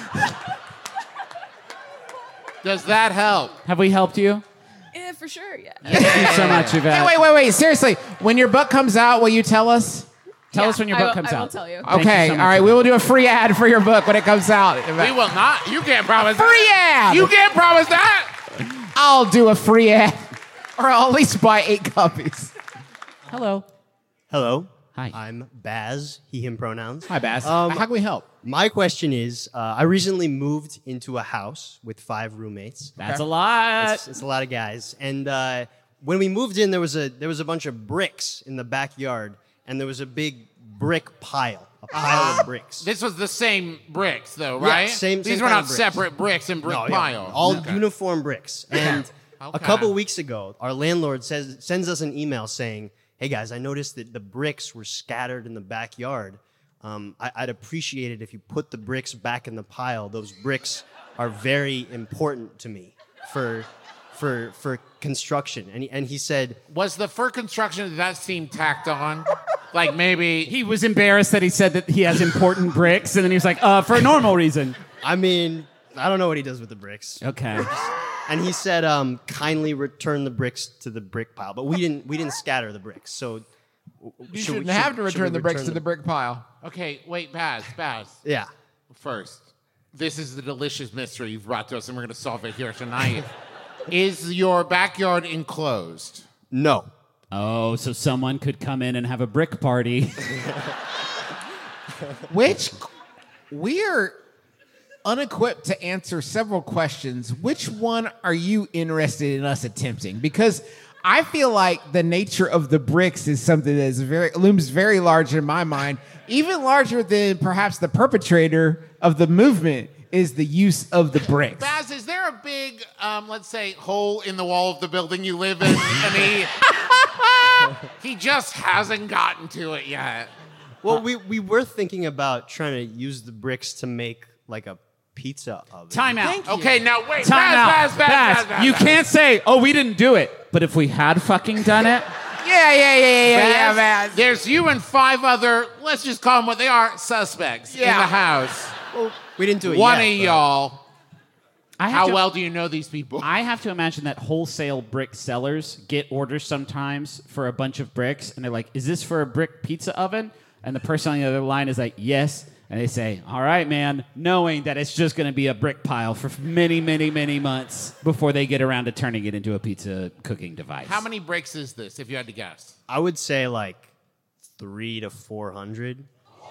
Does that help? Have we helped you? Yeah, for sure. Yeah. Thank you so much, Yvette. Hey, wait, wait, wait. Seriously, when your book comes out, will you tell us? Tell Yeah, us when your I book will- comes I will out. tell you. Thank Okay, you so much. all right. We will do a free ad for your book when it comes out. We will not. You can't promise Free that. ad! You can't promise that. I'll do a free ad. Or I'll at least buy eight copies. Hello. Hello. Hi. I'm Baz, he, him pronouns. Hi, Baz. Um, How can we help? My question is, uh, I recently moved into a house with five roommates. That's a lot. It's, it's a lot of guys. And uh, when we moved in, there was a there was a bunch of bricks in the backyard, and there was a big brick pile, a pile of bricks. This was the same bricks, though, Yeah, right? same- These same were kind not of bricks. separate bricks and brick No, yeah, pile. all Okay. uniform bricks. And a Okay. couple weeks ago, our landlord says sends us an email saying, "Hey guys, I noticed that the bricks were scattered in the backyard. Um, I, I'd appreciate it if you put the bricks back in the pile. Those bricks are very important to me for for for construction." And he, and he said, Was the for construction, did that seem tacked on? Like maybe He was embarrassed that he said that he has important bricks, and then he was like, uh, for a normal reason. I mean, I don't know what he does with the bricks. Okay. And he said, um, kindly return the bricks to the brick pile. But we didn't we didn't scatter the bricks. So w- You should we- shouldn't should- have to should return we the bricks return to the brick pile. Okay, wait, Baz, Baz. Yeah. First, this is the delicious mystery you've brought to us, and we're going to solve it here tonight. Is your backyard enclosed? No. Oh, so someone could come in and have a brick party. Which we're unequipped to answer several questions. Which one are you interested in us attempting? Because I feel like the nature of the bricks is something that is very looms very large in my mind, even larger than perhaps the perpetrator of the movement is the use of the bricks. Baz, is there a big, um, let's say, hole in the wall of the building you live in? Any He just hasn't gotten to it yet. Well, we, we were thinking about trying to use the bricks to make like a pizza oven. Time out. Okay, now wait. Time Baz, out. Baz, Baz, Baz, Baz, Baz, you Baz. can't say, oh, we didn't do it. But if we had fucking done it, Yeah, yeah, yeah, yeah, yeah, yeah, Baz, man. There's you and five other, let's just call them what they are, suspects in Yeah. the house. Well, we didn't do it One yet. of but- y'all. I have How to- well do you know these people? I have to imagine that wholesale brick sellers get orders sometimes for a bunch of bricks, and they're like, is this for a brick pizza oven? And the person on the other line is like, yes. And they say, all right, man, knowing that it's just going to be a brick pile for many, many, many months before they get around to turning it into a pizza cooking device. How many bricks is this, if you had to guess? I would say like three to four hundred.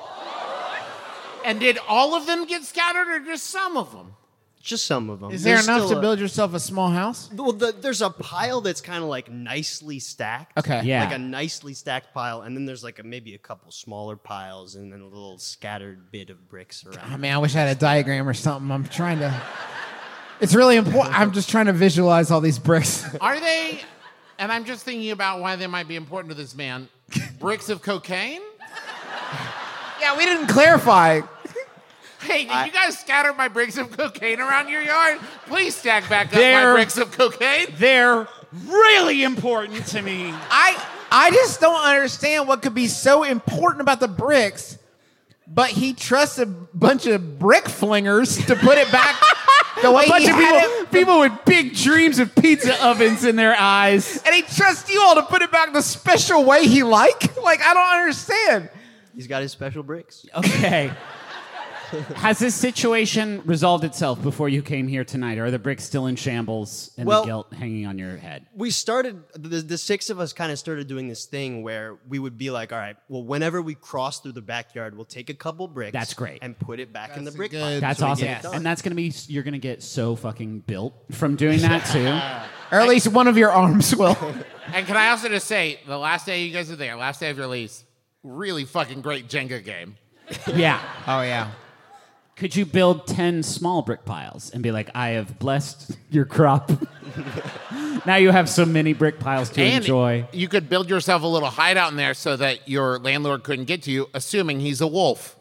And did all of them get scattered or just some of them? Just some of them. Is there There's enough still to a- build yourself a small house? Well, the, there's a pile that's kind of like nicely stacked. Okay. Yeah. Like a nicely stacked pile, and then there's like a, maybe a couple smaller piles, and then a little scattered bit of bricks around. I mean, I wish I had a diagram or something. I'm trying to. It's really important. I'm just trying to visualize all these bricks. Are they, and I'm just thinking about why they might be important to this man, bricks of cocaine? Yeah, we didn't clarify. Hey, did you guys scatter my bricks of cocaine around your yard? Please stack back up They're- my bricks of cocaine. They're really important to me. I I just don't understand what could be so important about the bricks, but he trusts a bunch of brick flingers to put it back the way a bunch he of had people, it. people with big dreams of pizza ovens in their eyes. And he trusts you all to put it back the special way he like. Like, I don't understand. He's got his special bricks. Okay. Has this situation resolved itself before you came here tonight, or are the bricks still in shambles and Well- the guilt hanging on your head? We started, the, the six of us kind of started doing this thing where we would be like, all right, well, whenever we cross through the backyard, we'll take a couple bricks. That's great. And put it back in the That's a brick good- pile. That's so we awesome. get it done. And that's going to be, you're going to get so fucking built from doing that too. Or at least one of your arms will. And can I also just say, the last day you guys are there, last day of your lease, really fucking great Jenga game. Yeah. Oh, yeah. Could you build ten small brick piles and be like, I have blessed your crop? Now you have so many brick piles to And enjoy. you could build yourself a little hideout in there so that your landlord couldn't get to you, assuming he's a wolf.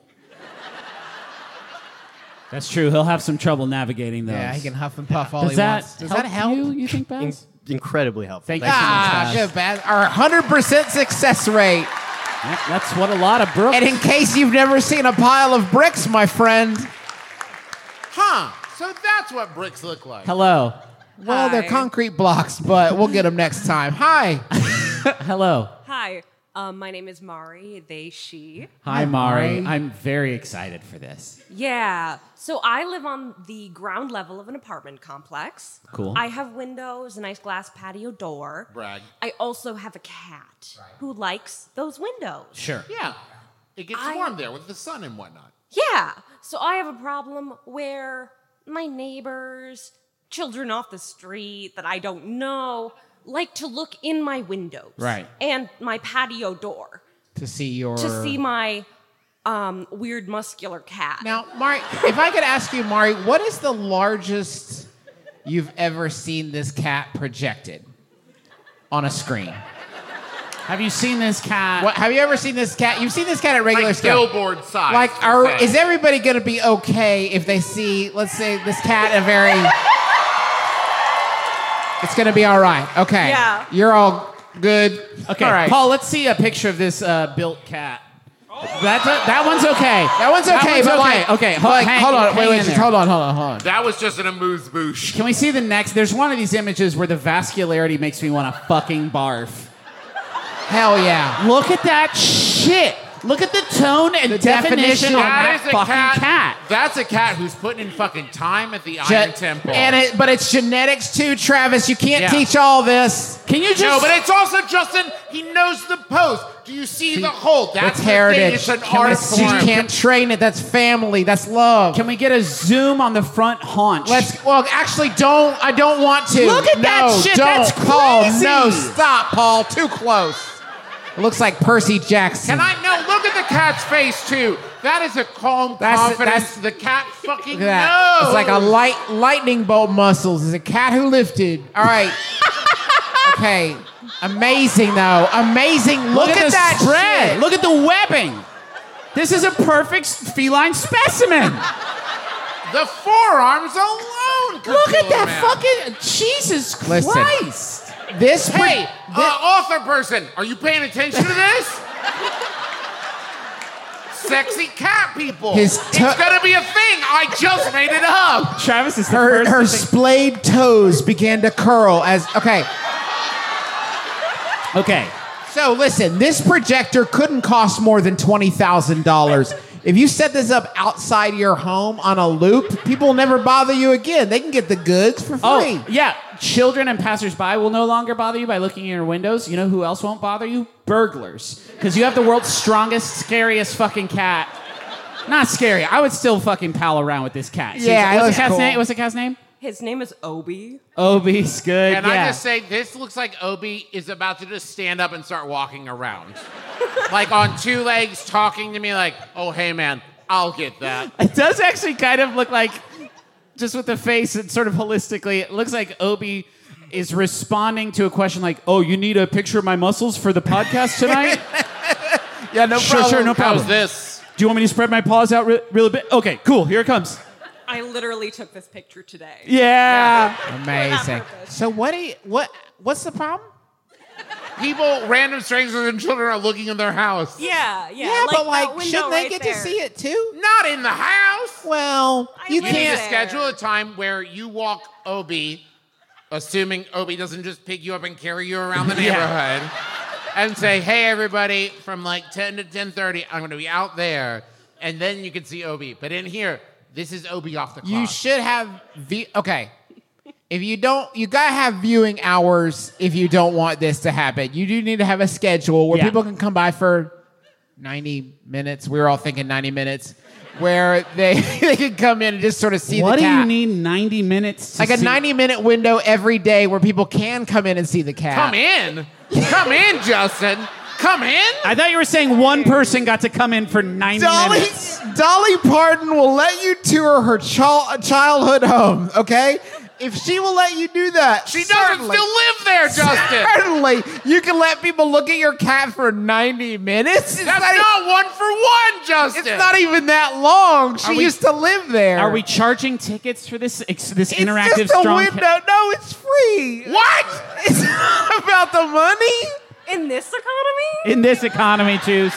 That's true. He'll have some trouble navigating those. Yeah, he can huff and puff all Does he that wants. Does help that help? you, you think, Baz? In- incredibly helpful. Thank Thank you so much, Ah, Baz. good, Baz. Our one hundred percent success rate. Yep, that's what a lot of brooks. And in case you've never seen a pile of bricks, my friend, Huh. So that's what bricks look like. Hello. well, they're Hi. concrete blocks, but we'll get them next time. Hi. Hello. Hi, um, my name is Mari, they, she. Hi, Mari. I'm very excited for this. Yeah, so I live on the ground level of an apartment complex. Cool. I have windows, a nice glass patio door. Brag. I also have a cat who likes those windows. Sure. Yeah. It gets I- warm there with the sun and whatnot. Yeah, so I have a problem where my neighbors, children off the street that I don't know, like to look in my windows. Right. And my patio door To see your. to see my um, weird muscular cat. Now, Mari, if I could ask you, Mari, what is the largest you've ever seen this cat projected on a screen? Have you seen this cat? What, have you ever seen this cat? You've seen this cat at regular Like scale. billboard size. Like, are, Okay. is everybody going to be okay if they see, let's say, this cat in a very... It's going to be all right. Okay. Yeah. You're all good. Okay, All right. Paul, let's see a picture of this uh, built cat. That's a, that one's okay. That one's okay, but okay. like... okay, but like, hang- hold on. hang Wait, wait. in Just there. hold on, hold on, hold on. That was just an amuse bouche. Can we see the next? There's one of these images where the vascularity makes me want to fucking barf. Hell yeah. Look at that shit. Look at the tone and The definition, definition on of that That is a fucking cat. cat. That's a cat who's putting in fucking time at the Ge- Iron Temple. And it, but it's genetics too, Travis. You can't Yeah. teach all this. Can you just... no, but it's also, Justin, he knows the pose. Do you see, the hold? That's It's the heritage. thing. It's an Can we- art you form. can't train it. That's family. That's love. Can we get a zoom on the front haunch? Let's. Well, actually, don't. I don't want to. Look at no, that shit. Don't, That's Paul. crazy. No, stop, Paul. Too close. It looks like Percy Jackson. Can I? No, look at the cat's face, too. That is a calm That's- confidence. that's- the cat fucking Look at that. knows. It's like a light lightning bolt muscles. It's a cat who lifted. All right. Okay. Amazing, though. Amazing. Look, Look, at, at, the that spread. shit. Look at the webbing. This is a perfect feline specimen. The forearms alone. Look at that man. fucking Jesus Listen. Christ. This Hey, uh, author person, are you paying attention to this? Sexy cat people. His it's to- gonna be a thing. I just made it up. Travis is the her first her to think- splayed toes began to curl as okay. Okay. So listen, this projector couldn't cost more than twenty thousand dollars. If you set this up outside your home on a loop, people will never bother you again. They can get the goods for free. Oh, yeah. Children and passersby will no longer bother you by looking in your windows. You know who else won't bother you? Burglars. Because you have the world's strongest, scariest fucking cat. Not scary. I would still fucking pal around with this cat. Yeah, what's that's the cat's cool. name? What's the cat's name? His name is Obi. Obi's good. Can yeah. I just say, this looks like Obi is about to just stand up and start walking around. Like on two legs, talking to me like, oh, hey, man, I'll get that. It does actually kind of look like, just with the face and sort of holistically, it looks like Obi is responding to a question like, oh, you need a picture of my muscles for the podcast tonight? Yeah, no sure, problem. sure, no problem. How's this? Do you want me to spread my paws out re- really bit? Okay, cool. Here it comes. I literally took this picture today. Yeah. Amazing. So what do you, what what's the problem? People, random strangers and children are looking in their house. Yeah, yeah. Yeah, but that like, window shouldn't they right get there. to see it too? Not in the house. Well, you You need to can't. schedule a time where you walk Obi, assuming Obi doesn't just pick you up and carry you around the neighborhood, and say, hey, everybody, from like ten to ten thirty, I'm going to be out there, and then you can see Obi. But in here, this is Obi off the clock. You should have v- okay. If you don't, you gotta have viewing hours if you don't want this to happen. You do need to have a schedule where Yeah. people can come by for ninety minutes. We were all thinking ninety minutes, where they they can come in and just sort of see What the do cat. you need ninety minutes to Like a see? ninety minute window every day where people can come in and see the cat. Come in. Come in, Justin. Come in. I thought you were saying one person got to come in for ninety Dolly, minutes. Dolly Parton will let you tour her chil- childhood home, okay? If she will let you do that, She doesn't still live there, Justin. Certainly, you can let people look at your cat for ninety minutes. It's That's not, not one for one, Justin. It's not even that long. She we- used to live there. Are we charging tickets for this ex- this It's interactive just a strong window. ca- No, it's free. What? It's not about the money. In this economy? in this economy, Juice?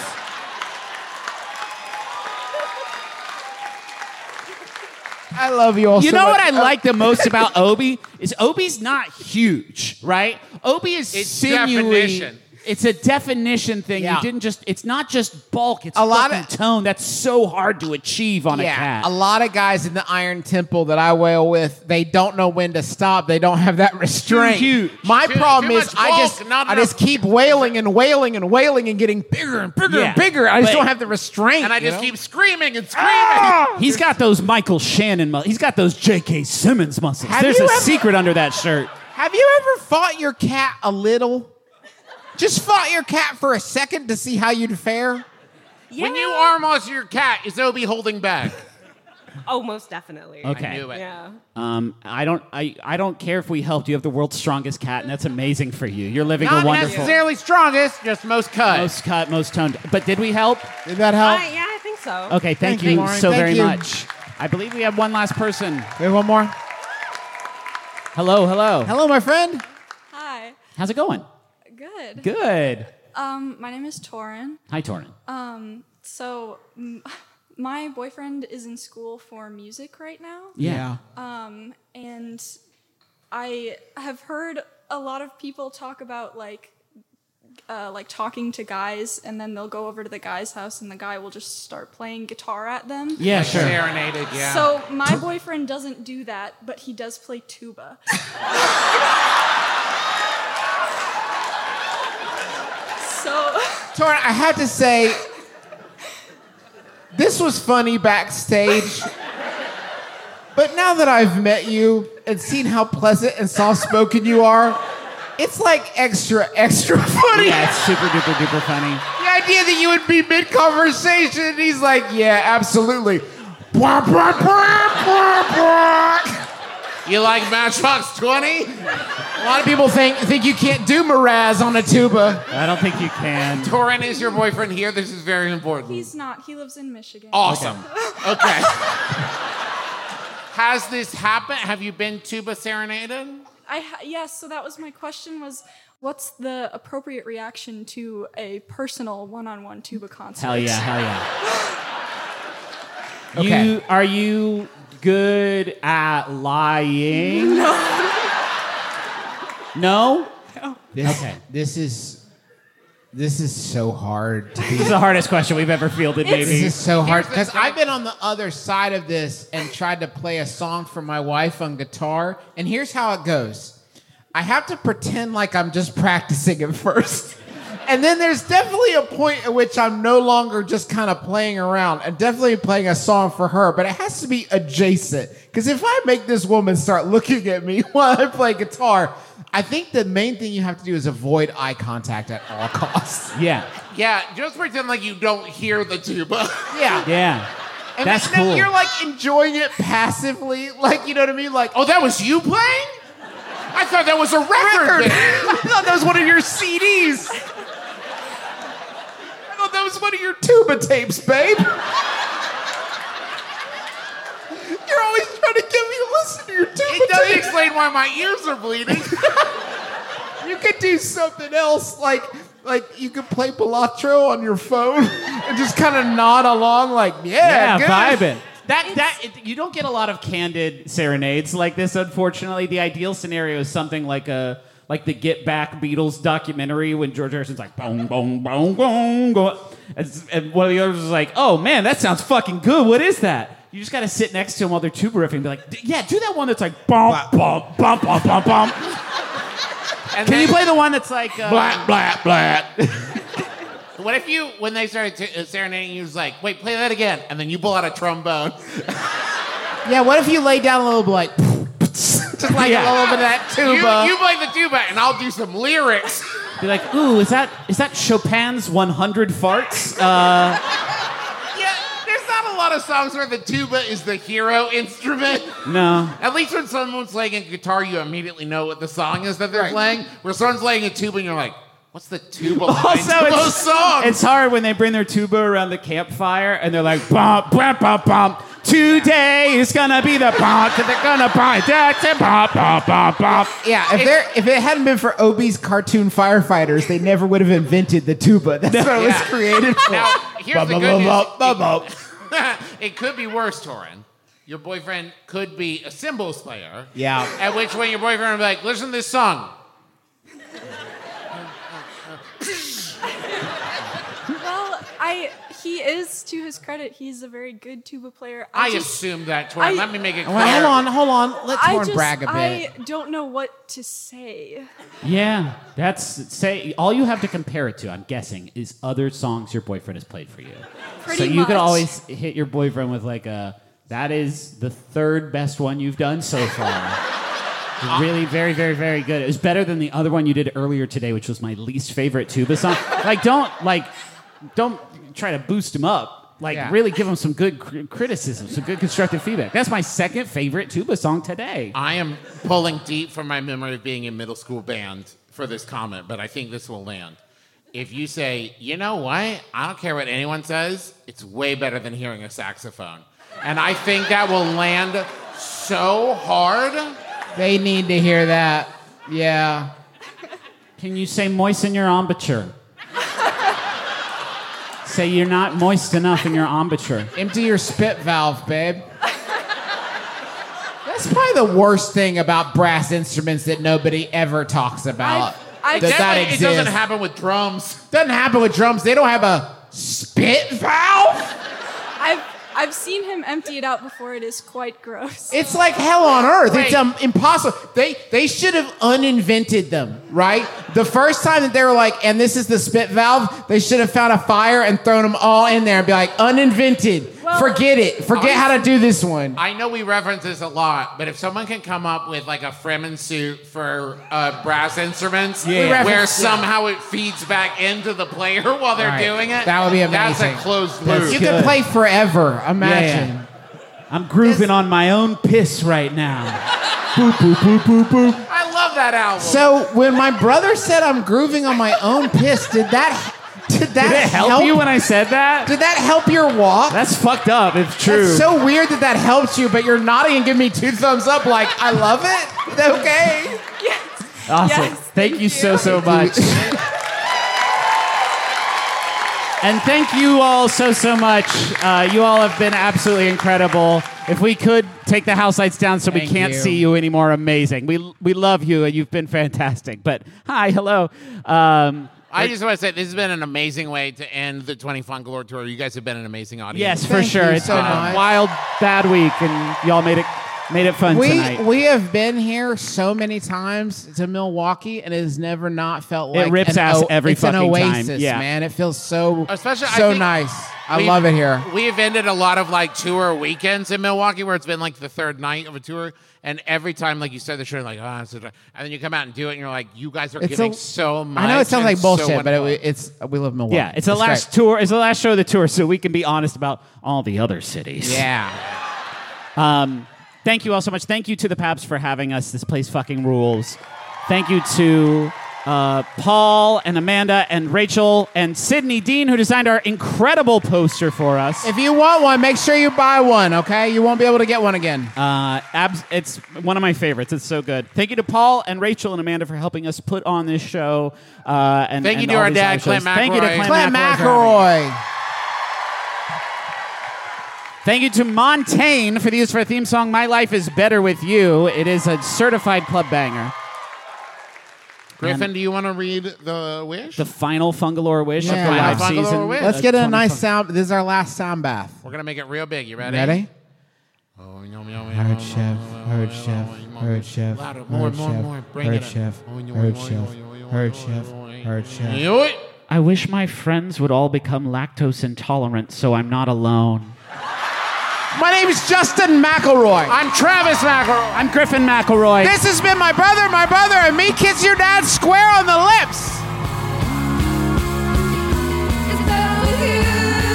I love you all You so know much. what I like the most about Obi is Obi's not huge, right? Obi is It's sinewy. definition. It's a definition thing. Yeah. You didn't just. It's not just bulk. It's A lot fucking of- tone. That's so hard to achieve on Yeah, a cat. a lot of guys in the Iron Temple that I wail with, they don't know when to stop. They don't have that restraint. huge. My Too- problem too is much I bulk, just not I enough- just keep wailing and wailing and wailing and getting bigger and bigger Yeah, and bigger. I just but- don't have the restraint. And I you just know? keep screaming and screaming. He's got those Michael Shannon muscles. He's got those J K. Simmons muscles. Have There's you a ever- secret under that shirt. Have you ever fought your cat a little? Just fought your cat for a second to see how you'd fare? When you arm wrestle your cat, is Obi holding back? Oh, most definitely. Okay. I knew it. Yeah. Um, I don't. I, I don't care if we helped. You have the world's strongest cat, and that's amazing for you. You're living Not a wonderful. necessarily strongest, just most cut. Most cut, most toned. But did we help? Did that help? I, yeah, I think so. Okay, thank, Thank you you, Lauren. so Thank very you. much. I believe we have one last person. We have one more. Hello, hello. Hello, my friend. Hi. How's it going? Good. Good. Um, my name is Torin. Hi, Torrin. Um, so m- my boyfriend is in school for music right now. Yeah. Um, and I have heard a lot of people talk about like, uh, like talking to guys, and then they'll go over to the guy's house, and the guy will just start playing guitar at them. Yeah, Like sure. Serenaded, yeah. So my boyfriend doesn't do that, but he does play tuba. So Torin, I had to say, this was funny backstage. But now that I've met you and seen how pleasant and soft-spoken you are, it's like extra, extra funny. Yeah, it's super duper duper funny. The idea that you would be mid-conversation and he's like, yeah, absolutely. Blah, blah, blah, blah, blah. You like Matchbox twenty? A lot of people think think you can't do Mraz on a tuba. I don't think you can. Torin is your boyfriend here. This is very important. He's not. He lives in Michigan. Awesome. Okay. Has this happened? Have you been tuba serenaded? I ha- yes. So that was my question. Was what's the appropriate reaction to a personal one-on-one tuba concert? Hell yeah, hell yeah. Okay. You are you good at lying? No. No? No. This, Okay. This is this is so hard. To be, This is the hardest question we've ever fielded, This maybe. is so hard Here's the because thing. I've been on the other side of this and tried to play a song for my wife on guitar, and here's how it goes. I have to pretend like I'm just practicing it first. And then there's definitely a point at which I'm no longer just kind of playing around. I'm definitely playing a song for her, but it has to be adjacent. Because if I make this woman start looking at me while I play guitar, I think the main thing you have to do is avoid eye contact at all costs. Yeah. Yeah, just pretend like you don't hear the tuba. Yeah. Yeah. And That's then cool. You're like enjoying it passively. Like, you know what I mean? Like, Oh, that was you playing? I thought that was a record. record. band. I thought that was one of your C Ds. I thought that was one of your tuba tapes, babe. You're always trying to get me to listen to your tuba It doesn't tapes. explain why my ears are bleeding. You could do something else, like like you could play Pilatro on your phone and just kind of nod along, like, yeah, Yeah, good. vibing. That that it, you don't get a lot of candid serenades like this. Unfortunately, the ideal scenario is something like a like the Get Back Beatles documentary when George Harrison's like boom boom boom boom, go, and, and one of the others is like, oh man, that sounds fucking good. What is that? You just got to sit next to him while they're tuba riffing and be like, yeah, do that one that's like bump bump bump bump bump bump. And Can then, you play the one that's like uh, Blat, blat, blat. What if you, when they started t- uh, serenading, you was like, wait, play that again, and then you pull out a trombone. Yeah, what if you lay down a little bit like, just like Yeah. a little bit of that You, tuba? you play the tuba, and I'll do some lyrics. be like, ooh, is that is that Chopin's one hundred farts? Uh, Yeah, there's not a lot of songs where the tuba is the hero instrument. no. At least when someone's playing a guitar, you immediately know what the song is that they're Right. playing. Where someone's playing a tuba, and you're like, what's the tuba line Also, to it's, those songs? it's hard when they bring their tuba around the campfire and they're like, bump, bump, bump, bump. Today is gonna be the bump, they're gonna bump, bump, bump, bump, bump. Yeah, if there if it hadn't been for Obie's cartoon firefighters, they never would have invented the tuba. That's what it was Yeah. created for. Now, here's the Bum, good bum, news. bum, bum, bum. It could be worse, Torin. Your boyfriend could be a cymbals player. Yeah. At which point your boyfriend would be like, listen to this song. Well, I he is, to his credit, he's a very good tuba player. I, just, assumed that, Torin. I- Let me make it clear. Well, hold on, hold on. Let I Torn just brag a bit. I don't know what to say. Yeah, that's, say, all you have to compare it to, I'm guessing, is other songs your boyfriend has played for you. Pretty so you could much. always hit your boyfriend with like a, that is the third best one you've done so far. Really, very, very, very good. It was better than the other one you did earlier today, which was my least favorite tuba song. Like, don't like, don't try to boost him up. Like, Yeah. really give him some good cr- criticism, some good constructive feedback. That's my second favorite tuba song today. I am pulling deep from my memory of being in middle school band for this comment, but I think this will land. If you say, you know what? I don't care what anyone says, it's way better than hearing a saxophone. And I think that will land so hard. They need to hear that. Yeah. Can you say moisten your embouchure? Say you're not moist enough in your embouchure. Empty your spit valve, babe. That's probably the worst thing about brass instruments that nobody ever talks about. I've- that that Definitely, it exists. doesn't happen with drums. Doesn't happen with drums. They don't have a spit valve. I've I've seen him empty it out before. It is quite gross. It's like hell on earth. It's Wait. um, impossible. They they should have uninvented them, right? The first time that they were like, and this is the spit valve, they should have found a fire and thrown them all in there and be like, uninvented. Well- Forget it. Forget how to do this one. I know we reference this a lot, but if someone can come up with like a Fremen suit for uh, brass instruments, Yeah. We where reference- somehow it feeds back into the player while they're Right. doing it, That would be That's amazing. a closed That's loop. You good. could play forever. Imagine. Yeah. I'm grooving on my own piss right now. Boop, boop, boop, boop, boop. I love that album. So when my brother said I'm grooving on my own piss, did that did that Did it help, you when I said that? Did that help your walk? That's fucked up. It's true. That's so weird that that helps you, but you're nodding and giving me two thumbs up like, I love it? Is that okay? Yes. Awesome. Yes, thank, you so, so much. And thank you all so, so much. Uh, you all have been absolutely incredible. If we could take the house lights down so Thank we can't you. see you anymore, amazing. We we love you, and you've been fantastic. But hi, hello. Um, I just want to say this has been an amazing way to end the twenty Fun Galore tour. You guys have been an amazing audience. yes, for Thank sure. you It's so been a much. wild, bad week, and y'all made it made it fun We tonight. we have been here so many times to Milwaukee, and it has never not felt It like rips an ass o- every it's an fucking time. oasis, Yeah. man. It feels so Especially, I so think nice. I we've- love it here. We've ended a lot of like tour weekends in Milwaukee where it's been like the third night of a tour, and every time like you start the show, you're like, oh, it's a dry-" and then you come out and do it, and you're like, you guys are It's giving a- so much. I know it sounds and like so bullshit, but wonderful. it, it's we love Milwaukee. yeah, it's the last great. tour. It's the last show of the tour, so we can be honest about all the other cities. Yeah. Um, thank you all so much. Thank you to the Paps for having us. This place fucking rules. Thank you to uh, Paul and Amanda and Rachel and Sydney Dean, who designed our incredible poster for us. If you want one, make sure you buy one, okay? You won't be able to get one again. Uh, abs- it's one of my favorites. It's so good. Thank you to Paul and Rachel and Amanda for helping us put on this show. Uh, and Thank you and to all our these dad, other Clint shows. Thank you to McElroy. Clint, Clint McElroy. for having me. McElroy. Thank you to Montaigne for the use for a theme song, My Life is Better With You. It is a certified club banger. Griffin, And do you want to read the wish? the final Fungalore wish Yeah. of the live Final Fungalore season. wish. Let's Uh, get a twenty nice fun- sound. This is our last sound bath. We're gonna make it real big. You ready? Ready? Oh, yum, yum, Herd yum, chef, yum, herd yum, chef, yum, herd yum. chef, Louder, more, herd more, chef, more. Bring herd it up. chef, Oh, yum, herd yum, chef, yum, yum, herd yum, chef, yum, herd yum. chef. You it? I wish my friends would all become lactose intolerant so I'm not alone. My name is Justin McElroy. I'm Travis McElroy. I'm Griffin McElroy. This has been my brother, my brother, and me. Kiss your dad square on the lips. It's better with you.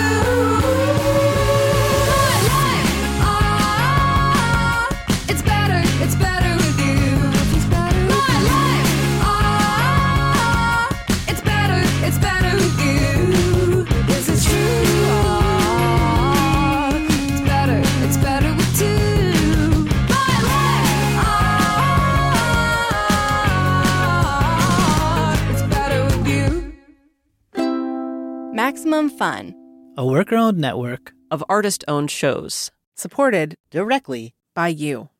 My life, ah, it's better, it's better with you. It's better with My life, ah, it's better, it's better with you. This is true. Ah, it's better, it's better with two. My life, ah, it's better with you. Maximum Fun, A worker-owned network of artist-owned shows, supported directly by you.